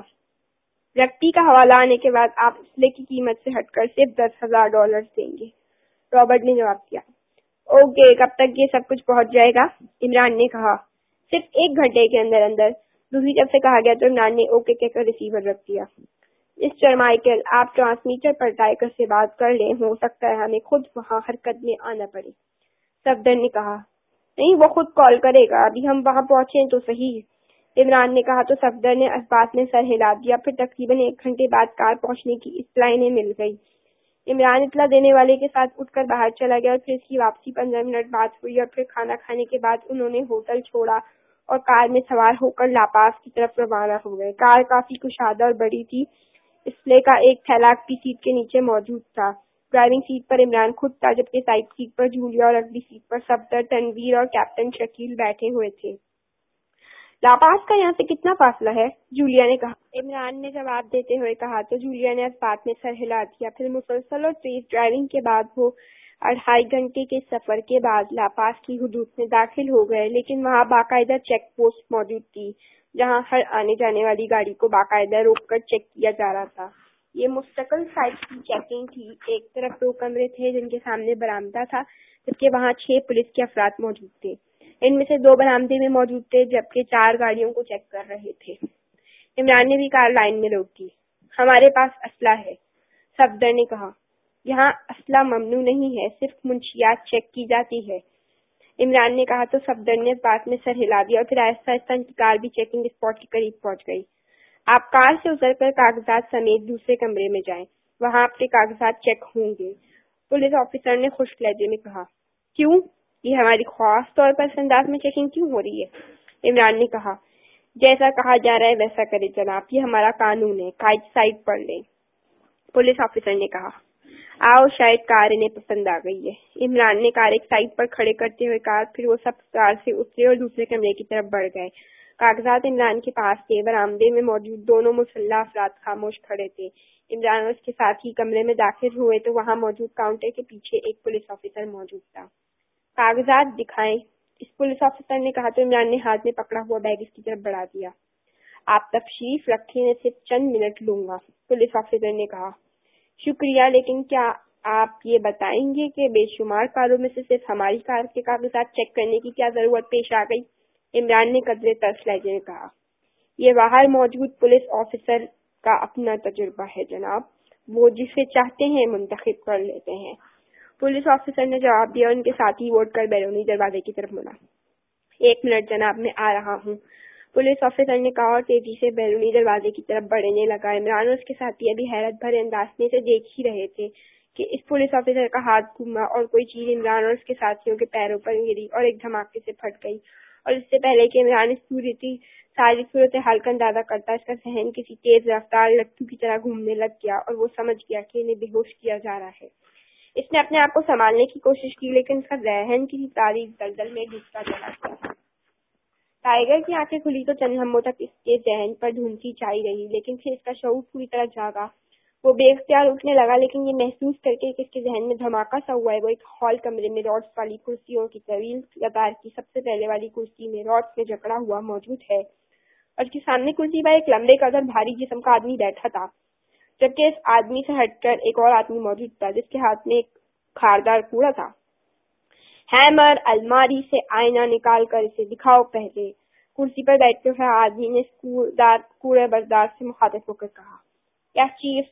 رگبی کا حوالہ آنے کے بعد آپ اسلحے کی قیمت سے ہٹ کر صرف $10,000 دیں گے، رابرٹ نے جواب دیا۔ اوکے، کب تک یہ سب کچھ پہنچ جائے گا؟ عمران نے کہا۔ صرف 1 گھنٹے کے اندر اندر، دوسری طرف سے کہا گیا تو عمران نے اوکے کہہ کر ریسیور رکھ دیا۔ مسٹر مائیکل، آپ ٹرانسمیٹر پر ٹائیگر سے بات کر لیں، ہو سکتا ہے ہمیں خود وہاں حرکت میں آنا پڑے۔ صفدر نے کہا۔ نہیں، وہ خود کال کرے گا، ابھی ہم وہاں پہنچیں تو صحیح، عمران نے کہا تو صفدر نے اس بات میں سر ہلا دیا۔ پھر تقریباً 1 گھنٹے بعد کار پہنچنے کی اطلاع انہیں مل گئی۔ عمران اطلاع دینے والے کے ساتھ اٹھ کر باہر چلا گیا اور پھر اس کی واپسی 15 منٹ بعد ہوئی، اور پھر کھانا کھانے کے بعد انہوں نے ہوٹل چھوڑا اور کار میں سوار ہو کر لاپاس کی طرف روانہ ہو گئے۔ کار کافی کشادہ اور بڑی تھی، اسلحے کا ایک تھیلا بھی سیٹ کے نیچے موجود تھا۔ ڈرائیونگ سیٹ پر عمران خود تھا، جبکہ سائڈ سیٹ پر جولیا اور اگلی سیٹ پر صفدر، تنویر اور کیپٹن شکیل بیٹھے ہوئے تھے۔ لاپاس کا یہاں سے کتنا فاصلہ ہے؟ جولیا نے کہا۔ عمران نے جواب دیتے ہوئے کہا تو جولیا نے اس بات میں سر ہلا دیا۔ پھر مسلسل اور تیز ڈرائیونگ کے بعد وہ 2.5 گھنٹے کے سفر کے بعد لاپاس کی حدود میں داخل ہو گئے، لیکن وہاں باقاعدہ چیک پوسٹ موجود تھی، جہاں ہر آنے جانے والی گاڑی کو باقاعدہ روک کر چیک کیا جا رہا تھا۔ یہ مستقل سائٹ کی چیکنگ تھی۔ ایک طرف 2 کمرے تھے جن کے سامنے برآمدہ تھا، جبکہ وہاں 6 پولیس کے افراد موجود تھے۔ ان میں سے 2 برآمدے میں موجود تھے، جبکہ 4 گاڑیوں کو چیک کر رہے تھے۔ عمران نے بھی کار لائن میں روک دی۔ ہمارے پاس اسلحہ ہے، صفدر نے کہا۔ یہاں اسلحہ ممنوع نہیں ہے، صرف منشیات چیک کی جاتی ہے، عمران نے کہا تو صفدر نے اس بات میں سر ہلا دیا، اور پھر آہستہ آہستہ ان کی کار بھی چیکنگ اسپاٹ کے قریب پہنچ گئی۔ آپ کار سے اتر کر کاغذات سمیت دوسرے کمرے میں جائیں، وہاں آپ کے کاغذات چیک ہوں گے، پولیس آفیسر نے خشک لہجے میں کہا۔ کیوں؟ یہ ہماری خاص طور پر اس انداز میں چیکنگ کیوں ہو رہی ہے؟ عمران نے کہا۔ جیسا کہا جا رہا ہے ویسا کرے جناب، یہ ہمارا قانون ہے، قائد سائڈ پڑھ لیں، پولیس آفیسر نے کہا۔ آؤ، شاید کار انہیں پسند آ گئی ہے، عمران نے کار ایک سائڈ پر کھڑے کرتے ہوئے کہا۔ پھر وہ سب کار سے اترے اور دوسرے کمرے کی طرف بڑھ گئے۔ کاغذات عمران کے پاس تھے۔ برآمدے میں موجود 2 مسلح افراد خاموش کھڑے تھے۔ عمران اور اس کے ساتھی کمرے میں داخل ہوئے تو وہاں موجود کاؤنٹر کے پیچھے ایک پولیس آفیسر موجود تھا۔ کاغذات دکھائیں، اس پولیس آفیسر نے کہا تو عمران نے ہاتھ میں پکڑا ہوا بیگ اس کی طرف بڑھا دیا۔ آپ تشریف رکھیں، میں صرف چند منٹ لوں گا، پولیس آفیسر نے کہا۔ شکریہ، لیکن کیا آپ یہ بتائیں گے کہ بے شمار کاروں میں سے صرف ہماری کار کے کاغذات چیک کرنے کی کیا ضرورت پیش آ گئی؟ عمران نے قدرے ترس لہجے میں کہا۔ یہ باہر موجود پولیس آفیسر کا اپنا تجربہ ہے جناب، وہ جسے چاہتے ہیں منتخب کر لیتے ہیں، پولیس آفیسر نے جواب دیا اور ان کے ساتھی ووٹ کر بیرونی دروازے کی طرف مڑا۔ 1 منٹ جناب، میں آ رہا ہوں، پولیس آفیسر نے کہا اور تیزی سے بیرونی دروازے کی طرف بڑھنے لگا۔ عمران اور اس کے ساتھی ابھی حیرت بھرے انداز میں سے دیکھ ہی رہے تھے کہ اس پولیس آفیسر کا ہاتھ گھوما اور کوئی چیز عمران اور اس کے ساتھیوں کے پیروں پر گری اور ایک دھماکے سے پھٹ گئی، اور اس سے پہلے کہ عمران اس ساری صورتحال کا اندازہ کرتا، اس کا ذہن کسی تیز رفتار لٹو کی طرح گھومنے لگ گیا اور وہ سمجھ گیا کہ انہیں بے ہوش کیا جا رہا ہے۔ اس نے اپنے آپ کو سنبھالنے کی کوشش کی، لیکن اس کا ذہن کسی تاریک دلدل میں ڈوبتا چلا گیا۔ ٹائیگر کی آنکھیں کھلی تو چند لمحوں تک اس کے ذہن پر دھندلی چھائی رہی، لیکن پھر اس کا شعور پوری طرح جاگا۔ وہ بے اختیار اٹھنے لگا، لیکن یہ محسوس کر کے کہ اس کے ذہن میں دھماکہ سا ہوا ہے، وہ ایک ہال کمرے میں راڈس والی کرسیوں کی طویل قطار کی سب سے پہلے والی کرسی میں راڈس میں جکڑا ہوا موجود ہے، اور اس کے سامنے کرسی پر ایک لمبے قدر بھاری جسم کا آدمی بیٹھا تھا، جبکہ اس آدمی سے ہٹ کر ایک اور آدمی موجود تھا جس کے ہاتھ میں ایک خاردار کوڑا تھا۔ ہیمر، الماری سے آئینہ نکال کر اسے دکھاؤ پہلے، کرسی پر بیٹھتے ہوئے آدمی نے کوڑے بردار سے مخاطب ہو کر کہا۔ کیا چیف؟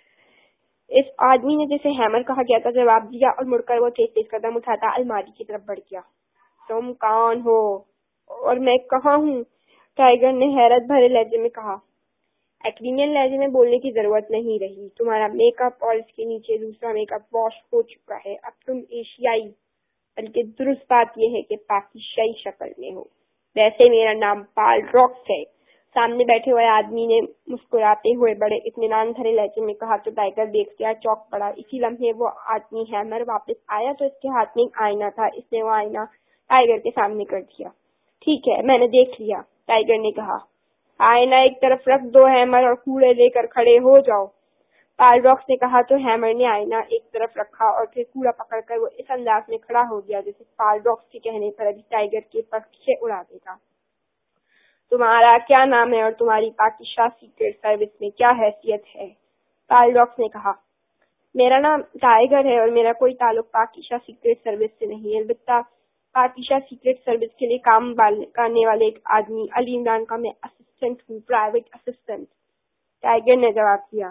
اس آدمی نے جسے ہیمر کہا گیا تھا جواب دیا، اور مڑ کر وہ تیز قدم اٹھاتا الماری کی طرف بڑھ گیا۔ تم کون ہو اور میں کہاں ہوں؟ ٹائیگر نے حیرت بھرے لہجے میں کہا۔ ایکڈیمین لہجے میں بولنے کی ضرورت نہیں رہی، تمہارا میک اپ اور اس کے نیچے دوسرا میک اپ واش ہو چکا ہے، اب تم ایشیائی، بلکہ درست بات یہ ہے کہ پاکستانی شکل میں ہو۔ ویسے میرا نام پال راکس ہے، سامنے بیٹھے ہوئے آدمی نے مسکراتے ہوئے بڑے اطمینان بھرے لہجے میں کہا تو ٹائیگر دیکھ کر چونک پڑا۔ اسی لمحے وہ آدمی ہیمر واپس آیا تو اس کے ہاتھ میں ایک آئینہ تھا، اس نے وہ آئینہ ٹائیگر کے سامنے کر دیا۔ ٹھیک ہے، میں نے دیکھ لیا، ٹائیگر نے کہا۔ آئینہ ایک طرف رکھ دو ہیمر اور کوڑے لے کر کھڑے ہو جاؤ، پال راکس نے کہا تو ہیمر نے آئینہ ایک طرف رکھا اور پھر کوڑا پکڑ کر وہ اس انداز میں کھڑا ہو گیا جیسے پال راکس کے کہنے پر ابھی ٹائیگر کے پرچھے اڑا دے گا۔ تمہارا کیا نام ہے اور تمہاری پاکستان سیکرٹ سروس میں کیا حیثیت ہے؟ پال راکس نے کہا۔ میرا نام ٹائیگر ہے اور میرا کوئی تعلق پاکستان سیکرٹ سروس سے نہیں، البتہ پاکستان سیکرٹ سروس کے لیے کام کرنے والے ایک آدمی علی عمران کا میں اسسٹنٹ ہوں، پرائیویٹ اسسٹنٹ، ٹائیگر نے جواب دیا۔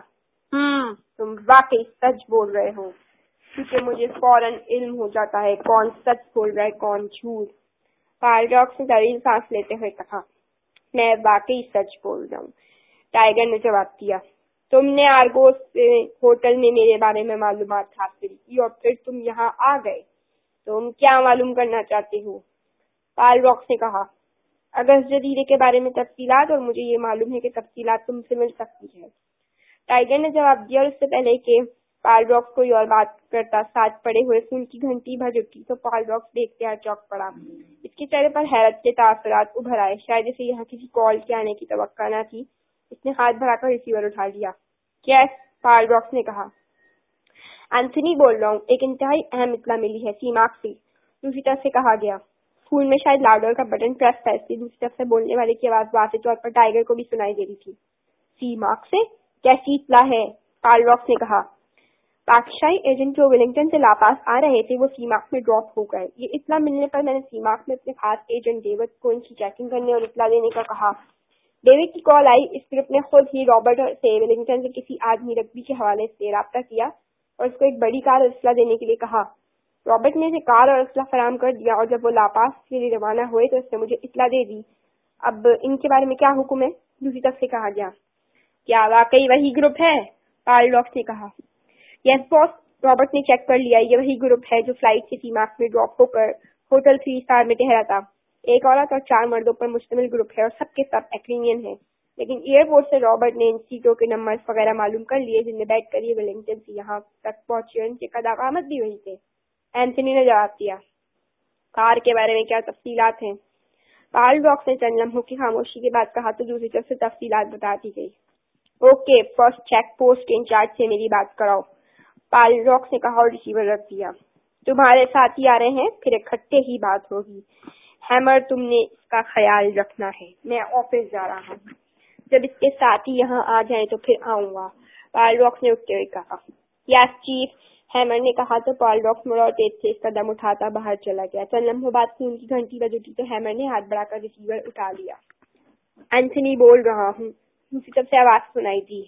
تم واقعی سچ بول رہے ہو، کیونکہ مجھے فوراً علم ہو جاتا ہے کون سچ بول رہا ہے کون جھوٹ۔ پارڈاکس نے طویل سانس لیتے ہوئے کہا، میں واقعی سچ بول رہا ہوں، ٹائیگر نے جواب دیا۔ تم نے آرگوس ہوٹل میں میرے بارے میں معلومات حاصل کی اور پھر تم یہاں آ گئے۔ تم کیا معلوم کرنا چاہتے ہو؟ پارڈاکس نے کہا، اگست جزیرے کے بارے میں تفصیلات، اور مجھے یہ معلوم ہے کہ تفصیلات تم سے مل سکتی ہے۔ ٹائیگر نے جواب دیا، اور اس سے پہلے کہ پارڈاکس کوئی اور بات کرتا ساتھ پڑے ہوئے فون کی گھنٹی بج اٹھی تو پارڈاکس بے اختیار چوک پڑا۔ اس کے چہرے پر حیرت کے تاثرات ابھر آئے، شاید اسے یہاں کسی کال کے آنے کی توقع نہ تھی۔ اس نے ہاتھ بڑھا کر ریسیور اٹھا لیا۔ یس، پارڈاکس نے کہا، اینتھنی بول رہا ہوں، ایک انتہائی اہم اطلاع ملی ہے سیماک سے، دوسری طرف سے کہا گیا۔ فون میں شاید لاؤڈر کا بٹن پریس تھا، اس لیے دوسری طرف سے بولنے والے کی آواز واضح طور پر ٹائیگر کو بھی سنائی دے رہی تھی۔ سیماک سے؟ کیسی اطلاع ہے؟ پارڈاکس نے کہا، پاکستانی ایجنٹ جو ولنگٹن سے لاپاس آ رہے تھے وہ سیماک میں ڈراپ ہو گئے۔ یہ اطلاع ملنے پر میں نے سیماک میں اپنے خاص ایجنٹ ڈیوڈ کو ان کی چیکنگ کرنے اور اطلاع دینے کا کہا۔ ڈیوڈ کی کال آئی، اس گروپ نے خود ہی رابرٹ سے ولنگٹن سے کسی آدمی رگبی کے حوالے سے رابطہ کیا اور اس کو ایک بڑی کار اور اسلحہ دینے کے لیے کہا۔ رابرٹ نے اسے کار اور اسلحہ فراہم کر دیا اور جب وہ لاپاس کے لیے روانہ ہوئے تو اس نے مجھے اطلاع دے دی۔ اب ان کے بارے میں کیا حکم ہے؟ دوسری طرف سے کہا گیا۔ کیا واقعی وہی گروپ ہے؟ پارڈاکس نے کہا، یس باس، رابرٹ نے چیک کر لیا، یہ وہی گروپ ہے جو فلائٹ سے سیماک میں ڈراپ ہو کر ہوٹل 3 اسٹار میں ٹھہرا تھا۔ ایک عورت اور 4 مردوں پر مشتمل گروپ ہے اور سب کے سب ایکرینین ہیں، لیکن ایئرپورٹ سے رابرٹ نے ان سیٹوں کے نمبرز وغیرہ معلوم کر لیے جن میں بیٹھ کر یہ ولنگٹن سے یہاں تک پہنچے، ان کے قدامت بھی وہی تھے۔ اینتھنی نے جواب دیا۔ کار کے بارے میں کیا تفصیلات ہیں؟ پارڈاکس نے چند لمحوں کی خاموشی کے بعد کہا تو دوسری طرف سے تفصیلات بتا دی گئی۔ اوکے، فرسٹ چیک پوسٹ کے انچارج سے میری بات کراؤ، پارڈاکس نے کہا اور ریسیور رکھ دیا۔ تمہارے ساتھی آ رہے ہیں، پھر اکٹھے ہی بات ہوگی۔ ہیمر، تم نے اس کا خیال رکھنا ہے، میں آفس جا رہا ہوں، جب اس کے ساتھی یہاں آ جائیں تو پھر آؤں گا، پارڈاکس نے اٹھتے ہوئے کہا۔ یس چیف، ہیمر نے کہا تو پارڈاکس مڑا اور تیز سے اس قدم اٹھاتا باہر چلا گیا۔ چند لمحوں بعد فون کی گھنٹی بج اٹھی تو ہیمر نے ہاتھ بڑھا کر ریسیور اٹھا لیا۔ اینتھنی بول رہا ہوں، دوسری طرف سے آواز سنائی دی۔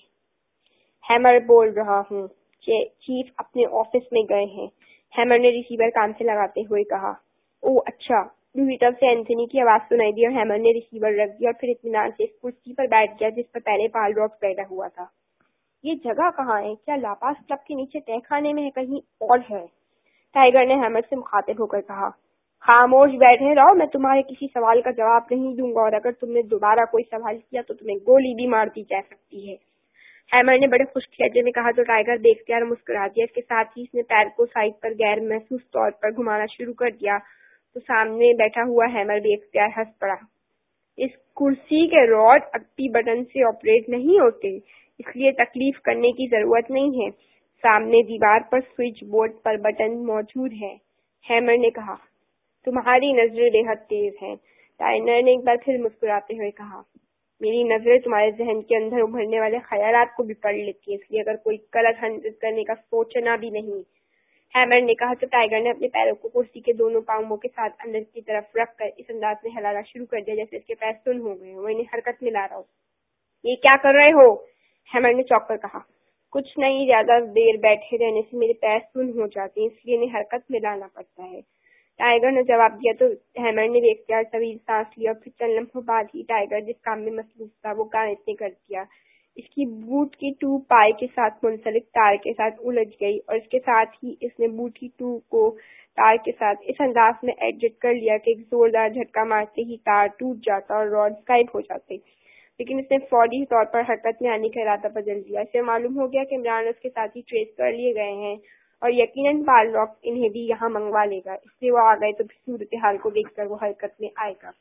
ہیمر بول رہا ہوں، چیف اپنے آفس میں گئے ہیں، ہیمر نے ریسیور کان سے لگاتے ہوئے کہا۔ او اچھا، دوسری طرف سے اینتھنی کی آواز سنائی دی اور ہیمر نے ریسیور رکھ دیا اور پھر اطمینان سے اس کرسی پر بیٹھ گیا جس پر پہلے پارڈاکس بیٹھا ہوا تھا۔ یہ جگہ کہاں ہے؟ کیا لاپاس کلب کے نیچے تہہ خانے میں ہے، کہیں اور ہے؟ ٹائیگر نے ہیمر سے مخاطب ہو کر کہا۔ خاموش بیٹھے رہو، میں تمہارے کسی سوال کا جواب نہیں دوں گا اور اگر تم نے دوبارہ کوئی سوال کیا تو تمہیں گولی بھی مار دی جا سکتی ہے۔ ہیمر نے بڑے خشک لہجے میں کہا تو ٹائیگر بے اختیار مسکرا دیا۔ اس کے ساتھ ہی اس نے پیر کو سائڈ پر غیر محسوس طور پر گھمانا شروع کر دیا تو سامنے بیٹھا ہوا ہیمر بے اختیار ہنس پڑا۔ اس کرسی کے راڈ اکٹی بٹن سے آپریٹ نہیں ہوتے، اس لیے تکلیف کرنے کی ضرورت نہیں ہے، سامنے دیوار پر سوئچ بورڈ پر بٹن موجود ہے، ہیمر نے کہا۔ تمہاری نظریں بے حد تیز ہیں، ٹائیگر نے ایک بار پھر مسکراتے ہوئے کہا۔ میری نظریں تمہارے ذہن کے اندر ابھرنے والے خیالات کو بھی پڑھ لیتی ہیں، اس لیے اگر کوئی غلط حرکت کرنے کا سوچنا بھی نہیں، ہیمر نے کہا تو ٹائیگر نے اپنے پیروں کو کرسی کے دونوں پاؤں کے ساتھ اندر کی طرف رکھ کر اس انداز میں ہلانا شروع کر دیا جیسے اس کے پیر سن ہو گئے، وہ انہیں حرکت میں لا رہا ہو۔ یہ کیا کر رہے ہو؟ ہیمر نے چونک کر کہا۔ کچھ نہیں، زیادہ دیر بیٹھے رہنے سے میرے پیر سن ہو جاتے ہیں، اس لیے انہیں حرکت میں لانا پڑتا ہے، ٹائیگر نے جواب دیا تو ہیمر نے بے اختیار طویل سانس لیا اور پھر چند لمحوں بعد ہی ٹائیگر جس کام میں مصروف تھا وہ کام اتنے کر دیا۔ اس کی بوٹ کی ٹو پائے کے ساتھ منسلک تار کے ساتھ الجھ گئی اور اس کے ساتھ ہی اس نے بوٹ کی ٹو کو تار کے ساتھ اس انداز میں ایڈجسٹ کر لیا کہ ایک زوردار جھٹکا مارتے ہی تار ٹوٹ جاتا اور راڈ غائب ہو جاتے، لیکن اس نے فوری طور پر حرکت میں آنے کا ارادہ بدل دیا۔ اسے معلوم ہو گیا کہ عمران اور اس کے ساتھی ٹریس کر لیے گئے ہیں اور یقیناً پارڈاکس انہیں بھی یہاں منگوا لے گا، اس لیے وہ آ گئے تو صورتحال کو دیکھ کر وہ حرکت میں آئے گا۔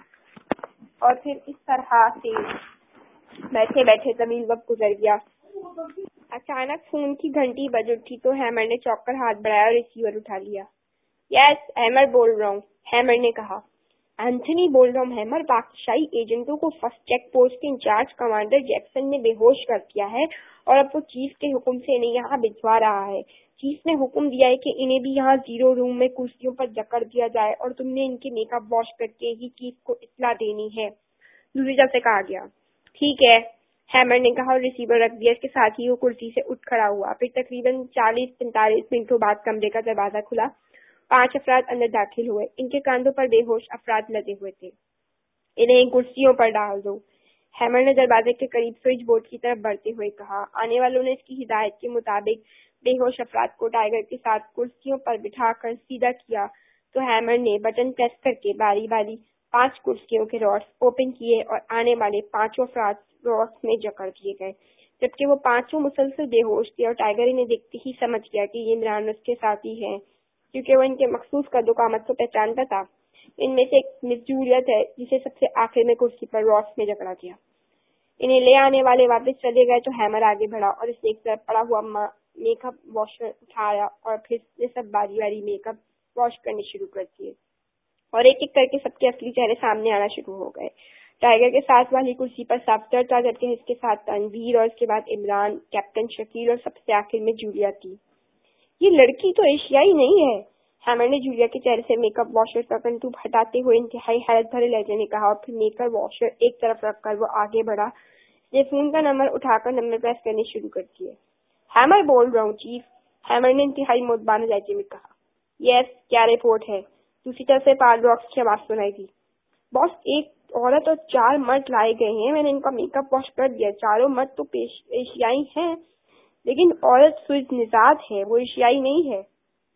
اور پھر اس طرح سے بیٹھے بیٹھے طویل وقت گزر گیا۔ اچانک فون کی گھنٹی بج اٹھی تو ہیمر نے چونک کر ہاتھ بڑھایا اور ریسیور اٹھا لیا۔ یس، ہیمر بول رہا ہوں، ہیمر نے کہا۔ اینتھنی بول رہا ہوں ہیمر، پاکستانی ایجنٹوں کو فرسٹ چیک پوسٹ کے انچارج کمانڈر جیکسن نے بے ہوش کر دیا ہے اور اب وہ چیف کے حکم سے انہیں یہاں بھجوا رہا ہے۔ چیف نے حکم دیا ہے کہ انہیں بھی یہاں زیرو روم میں کرسیوں پر جکڑ دیا جائے اور تم نے ان کے میک اپ واش کر کے ہی چیف کو اطلاع دینی ہے، دوسری طرف سے کہا گیا۔ ٹھیک ہے، ہیمر نے کہا اور ریسیور رکھ دیا. اس کے ساتھ ہی وہ کرسی سے اٹھ کھڑا ہوا. پھر تقریباً 40-45 منٹوں بعد کمرے کا دروازہ کھلا. 5 افراد اندر داخل ہوئے. ان کے کاندھوں پر بے ہوش افراد لدے ہوئے تھے. انہیں کرسیوں پر ڈال دو. ہیمر نے دروازے کے قریب سوئچ بورڈ کی طرف بڑھتے ہوئے کہا. آنے والوں نے اس کی ہدایت کے مطابق بے ہوش افراد کو ٹائیگر کے ساتھ کرسیوں پر بٹھا کر سیدھا کیا تو ہیمر نے بٹن پریس کر کے باری باری 5 کرسیوں کے راڈز اوپن کیے اور آنے والے 5 افراد راڈز میں جکڑ دیے گئے. جبکہ وہ 5 مسلسل بے ہوش تھے اور ٹائیگر انہیں دیکھتے ہی سمجھ گیا کہ یہ عمران اس کے ساتھی ہیں کیونکہ وہ ان کے مخصوص قد و قامت کو پہچانتا تھا. ان میں سے ایک مس جولیت ہے جسے سب سے آخر میں کرسی پر راڈز میں جکڑا گیا. انہیں لے آنے والے واپس چلے گئے تو ہیمر آگے بڑھا اور اس نے ایک طرف پڑا ہوا میک اپ واشر اٹھایا اور پھر نے سب باری باری میک اپ واش کرنے شروع کر دیے اور ایک ایک کر کے سب کے اصلی چہرے سامنے آنا شروع ہو گئے. ٹائیگر کے ساتھ والی کرسی پر سافٹر تھا جبکہ اس کے ساتھ تنویر اور اس کے بعد عمران، کیپٹن شکیل اور سب سے آخر میں جولیا تھی. یہ لڑکی تو ایشیائی نہیں ہے. ہیمر نے جولیا کے چہرے سے میک اپ واشر کا کنٹوب ہٹاتے ہوئے انتہائی حیرت بھرے لہجے میں کہا اور پھر میک اپ واشر ایک طرف رکھ کر وہ آگے بڑھا. یہ فون کا نمبر اٹھا کر نمبر پریس کرنے شروع کر دیے. ہیمر بول رہا ہوں چیف. ہیمر نے انتہائی مدبانہ لہجے میں کہا. یس، کیا رپورٹ ہے؟ دوسری طرف سے پال راکس کی آواز سنائی دی. باس، ایک عورت اور 4 مرد لائے گئے ہیں. میں نے ان کا میک اپ واش کر دیا. چاروں مرد تو ایشیائی ہیں لیکن عورت سوئز نژاد ہے، وہ ایشیائی نہیں ہے.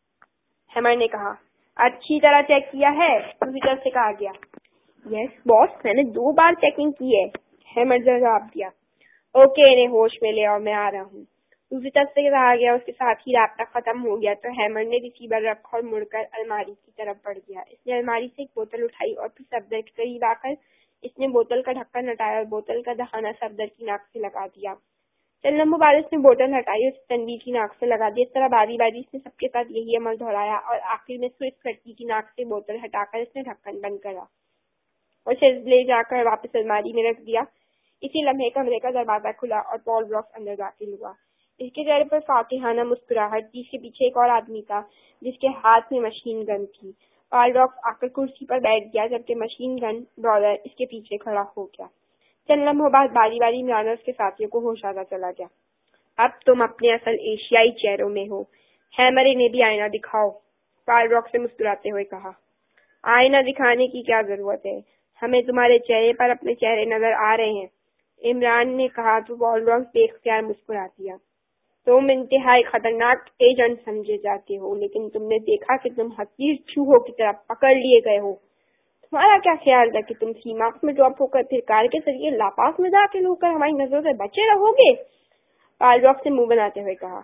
ہیمر نے کہا. اچھی طرح چیک کیا ہے؟ دوسری طرف سے کہا گیا. یس باس، میں نے 2 بار چیکنگ کی ہے. ہیمر نے جواب دیا. اوکے، انہیں ہوش میں لے اور میں آ رہا ہوں. دوسری طرف سے کہا گیا. اس کے ساتھ ہی رابطہ ختم ہو گیا تو ہیمر نے ریسیور رکھا اور مڑ کر الماری کی طرف بڑھ گیا. اس نے الماری سے ایک بوتل اٹھائی اور پھر صفدر کے قریب آ کر اس نے بوتل کا ڈھکن ہٹایا اور بوتل کا دہانہ صفدر کی ناک سے لگا دیا. چند لمحوں بعد اس نے بوتل ہٹائی اور تنویر کی ناک سے لگا دی. اس طرح باری باری اس نے سب کے ساتھ یہی عمل دہرایا اور آخر میں سوئس لڑکی کی ناک سے بوتل ہٹا کر اس نے ڈھکن بند کرا اور اسے لے جا کر واپس الماری میں رکھ دیا. اسی لمحے کمرے کا دروازہ کھلا اور پال راکس اندر داخل ہوا. اس کے چہرے پر فاتحانہ مسکراہٹ تھی. اس کے پیچھے ایک اور آدمی تھا جس کے ہاتھ میں مشین گن تھی. پال راکس آ کر کرسی پر بیٹھ گیا جبکہ مشین گن ڈالر اس کے پیچھے کھڑا ہو گیا. چند لمحوں بعد باری باری عمران اور اس کے ساتھیوں کو ہوش آتا چلا گیا. اب تم اپنے اصل ایشیائی چہروں میں ہو. ہیمر، انہیں بھی آئینہ دکھاؤ. پال راکس نے مسکراتے ہوئے کہا. آئینہ دکھانے کی کیا ضرورت ہے؟ ہمیں تمہارے چہرے پر اپنے چہرے نظر آ رہے ہیں. عمران نے کہا تو پال راکس بے اختیار مسکرا دیا. تم انتہائی خطرناک ایجنٹ سمجھے جاتے ہو لیکن تم نے دیکھا کہ تم حقیر چوہوں کی طرح پکڑ لیے گئے ہو. تمہارا کیا خیال تھا کہ تم سیماکس میں ڈراپ ہو کر پھر کار کے ذریعے لاپاس میں داخل ہو کر ہماری نظروں سے بچے رہو گے؟ پال راکس نے منہ بناتے ہوئے کہا.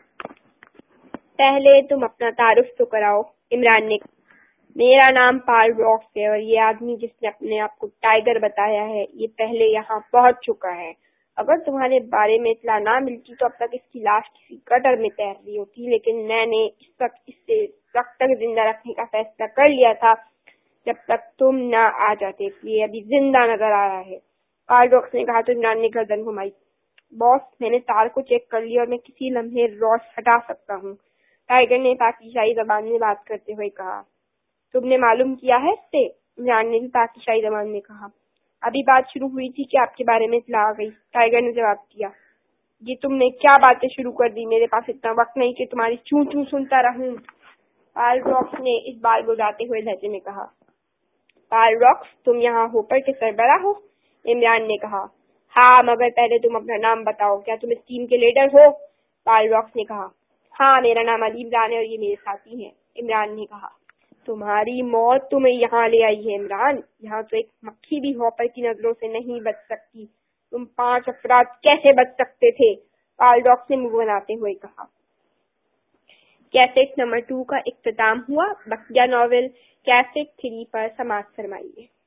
پہلے تم اپنا تعارف تو کراؤ. عمران نے کہا. میرا نام پال راکس ہے اور یہ آدمی جس نے اپنے آپ کو ٹائیگر بتایا ہے یہ پہلے یہاں پہنچ چکا ہے. اگر تمہارے بارے میں اطلاع نہ ملتی تو اب تک اس کی لاش کسی گٹر میں تیر رہی ہوتی لیکن میں نے اس وقت اسے وقت تک زندہ رکھنے کا فیصلہ کر لیا تھا جب تک تم نہ آ جاتے، اس لیے ابھی زندہ نظر آ رہا ہے. پال راکس نے کہا تو عمران نے گردن گھمائی. باس، میں نے تار کو چیک کر لیا اور میں کسی لمحے راڈ ہٹا سکتا ہوں. ٹائیگر نے پاکستانی زبان میں بات کرتے ہوئے کہا. تم نے معلوم کیا ہے اس سے؟ عمران نے بھی پاکستانی زبان میں کہا. ابھی بات شروع ہوئی تھی کہ آپ کے بارے میں اطلاع آ گئی. ٹائیگر نے جواب دیا. یہ تم نے کیا باتیں شروع کر دی؟ میرے پاس اتنا وقت نہیں کہ تمہاری چوں چوں سنتا رہوں. پال راکس نے اس بار گزارتے ہوئے لہجے میں کہا. پال راکس، تم یہاں ہوپر کے سربراہ ہو؟ عمران نے کہا. ہاں، مگر پہلے تم اپنا نام بتاؤ. کیا تم اس ٹیم کے لیڈر ہو؟ پال راکس نے کہا. ہاں، میرا نام علی عمران ہے اور یہ میرے ساتھی ہیں. عمران نے کہا. تمہاری موت تمہیں یہاں لے آئی ہے عمران. یہاں تو ایک مکھی بھی ہاپر کی نظروں سے نہیں بچ سکتی. تم 5 افراد کیسے بچ سکتے تھے؟ پال راکس نے منہ بناتے ہوئے کہا. کیسٹ نمبر 2 کا اختتام ہوا. بقیہ ناول کیسٹ 3 پر سماعت فرمائیے.